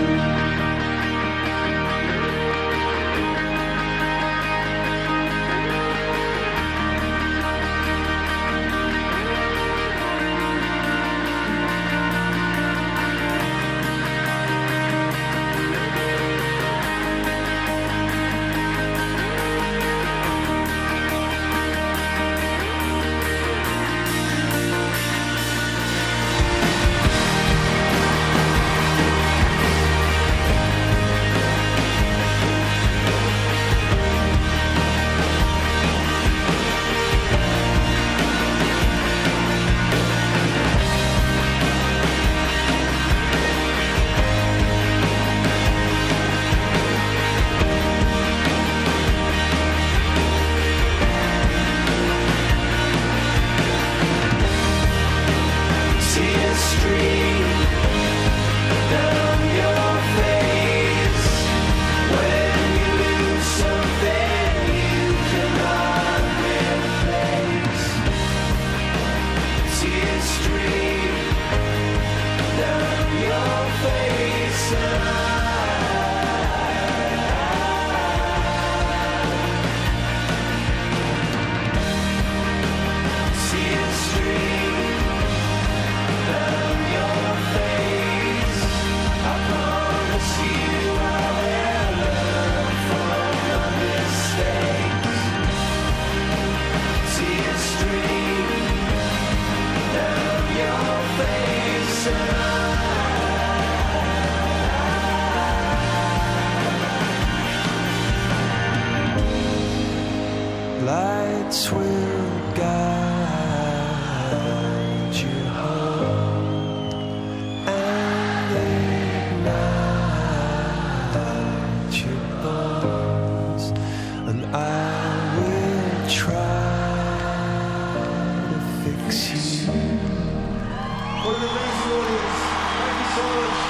Tears stream down your face when you lose something you cannot replace. Tears stream down your face, and tears stream down your face. I promise you I will learn from my mistakes. Tears stream down your face, and lights will guide you home and ignite your bones, and I will try to fix you. For the best audience, thank you so much.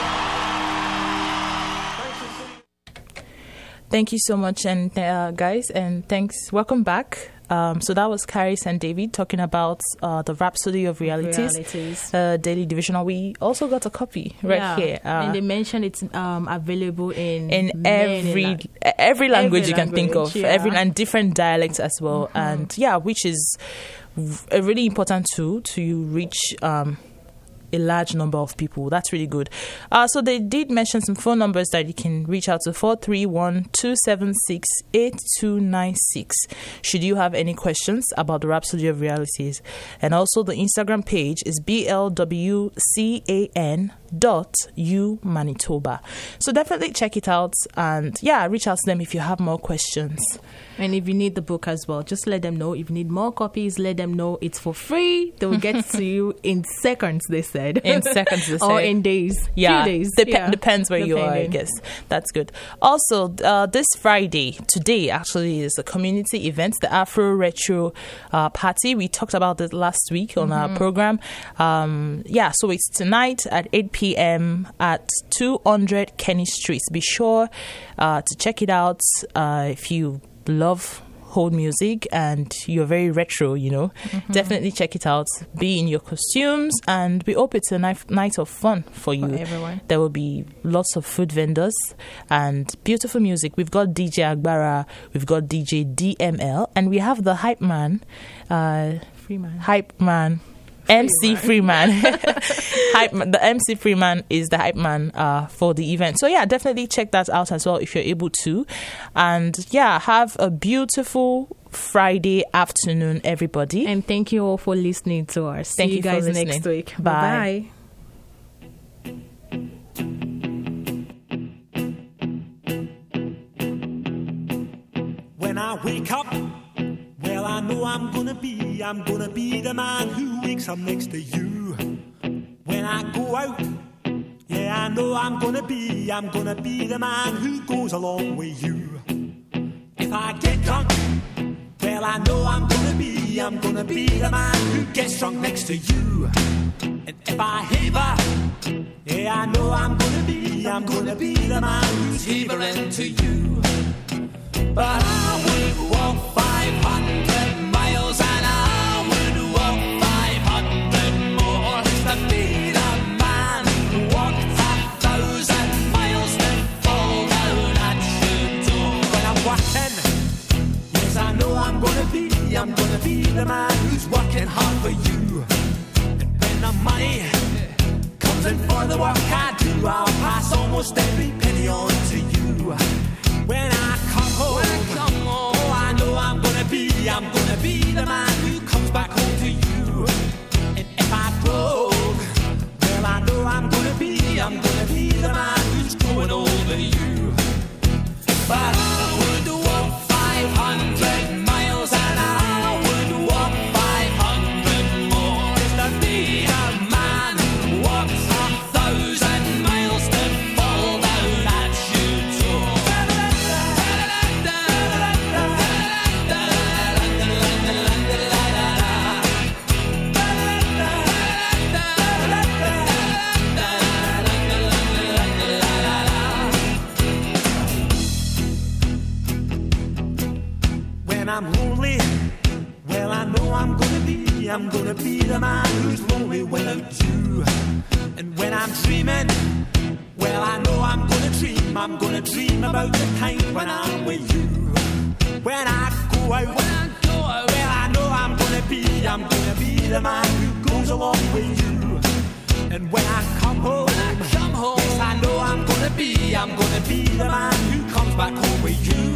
Thank you so much, and uh, guys, and thanks. Welcome back. Um, so that was Carrie Saint David talking about uh, the Rhapsody of Realities, Realities. Uh, Daily Devotional. We also got a copy right Yeah. here, uh, and they mentioned it's um, available in in many every lang- every language every you can think language, of, yeah. every and different dialects as well, Mhm. and yeah, which is a really important tool to reach um, a large number of people. That's really good. Uh, so they did mention some phone numbers that you can reach out to: four three one, two seven six, eight two nine six should you have any questions about the Rhapsody of Realities. And also the Instagram page is B L W C A N dot U Manitoba. So definitely check it out, and yeah, reach out to them if you have more questions. And if you need the book as well, just let them know. If you need more copies, let them know it's for free. They will get to you in seconds, they said. In seconds, they said. Or in days. Yeah. Few days. Dep- yeah. Depends where Depending. you are, I guess. That's good. Also, uh, this Friday, today actually, is a community event, the Afro Retro uh, Party. We talked about it last week on mm-hmm. our program. Um, yeah, so it's tonight at eight p.m. at two hundred Kenny Street. Be sure uh, to check it out uh, if you love hold music and you're very retro, you know. Mm-hmm. Definitely check it out. Be in your costumes, and we hope it's a night, night of fun for you. For everyone. There will be lots of food vendors and beautiful music. We've got D J Agbara, we've got D J D M L, and we have the hype man, uh, Freeman. hype man. M C Freeman. hype, the M C Freeman is the hype man uh, for the event. So yeah, definitely check that out as well if you're able to. And yeah, have a beautiful Friday afternoon, everybody. And thank you all for listening to us. Thank See you you guys for listening. next week. Bye. Bye. When I wake up, well, I know I'm gonna be, I'm gonna be the man who wakes up next to you. When I go out, yeah, I know I'm gonna be, I'm gonna be the man who goes along with you. If I get drunk, well, I know I'm gonna be, I'm gonna be the man who gets drunk next to you. And if I haver, yeah, I know I'm gonna be, I'm gonna be the man who's havering to you. But I would walk five hundred miles and I would walk five hundred more to be the man who walked a thousand miles to fall down at your door. When I'm working, yes, I know I'm gonna be, I'm gonna be the man who's working hard for you. And when the money comes in for the work I do, I'll pass almost every penny on to you. When I come home, when I come home, oh, I know I'm gonna be, I'm gonna be the man who comes back home to you. And if I broke, well, I know I'm gonna be, I'm gonna be the man who's growing over you. But I would walk five hundred miles and I would walk five hundred more just to be a man who walks a thousand miles to fall down at your door. When I'm lonely, well, I know I'm gonna be, I'm gonna be the man who's lonely without you. And when I'm dreaming, well, I know I'm gonna dream, I'm gonna dream about the time when I'm with you. When I go out, when I go out, well, I know I'm gonna be, I'm gonna be the man who goes along with you. And when I come home, when I come home, yes, I know I'm gonna be, I'm gonna be the man who comes back home with you.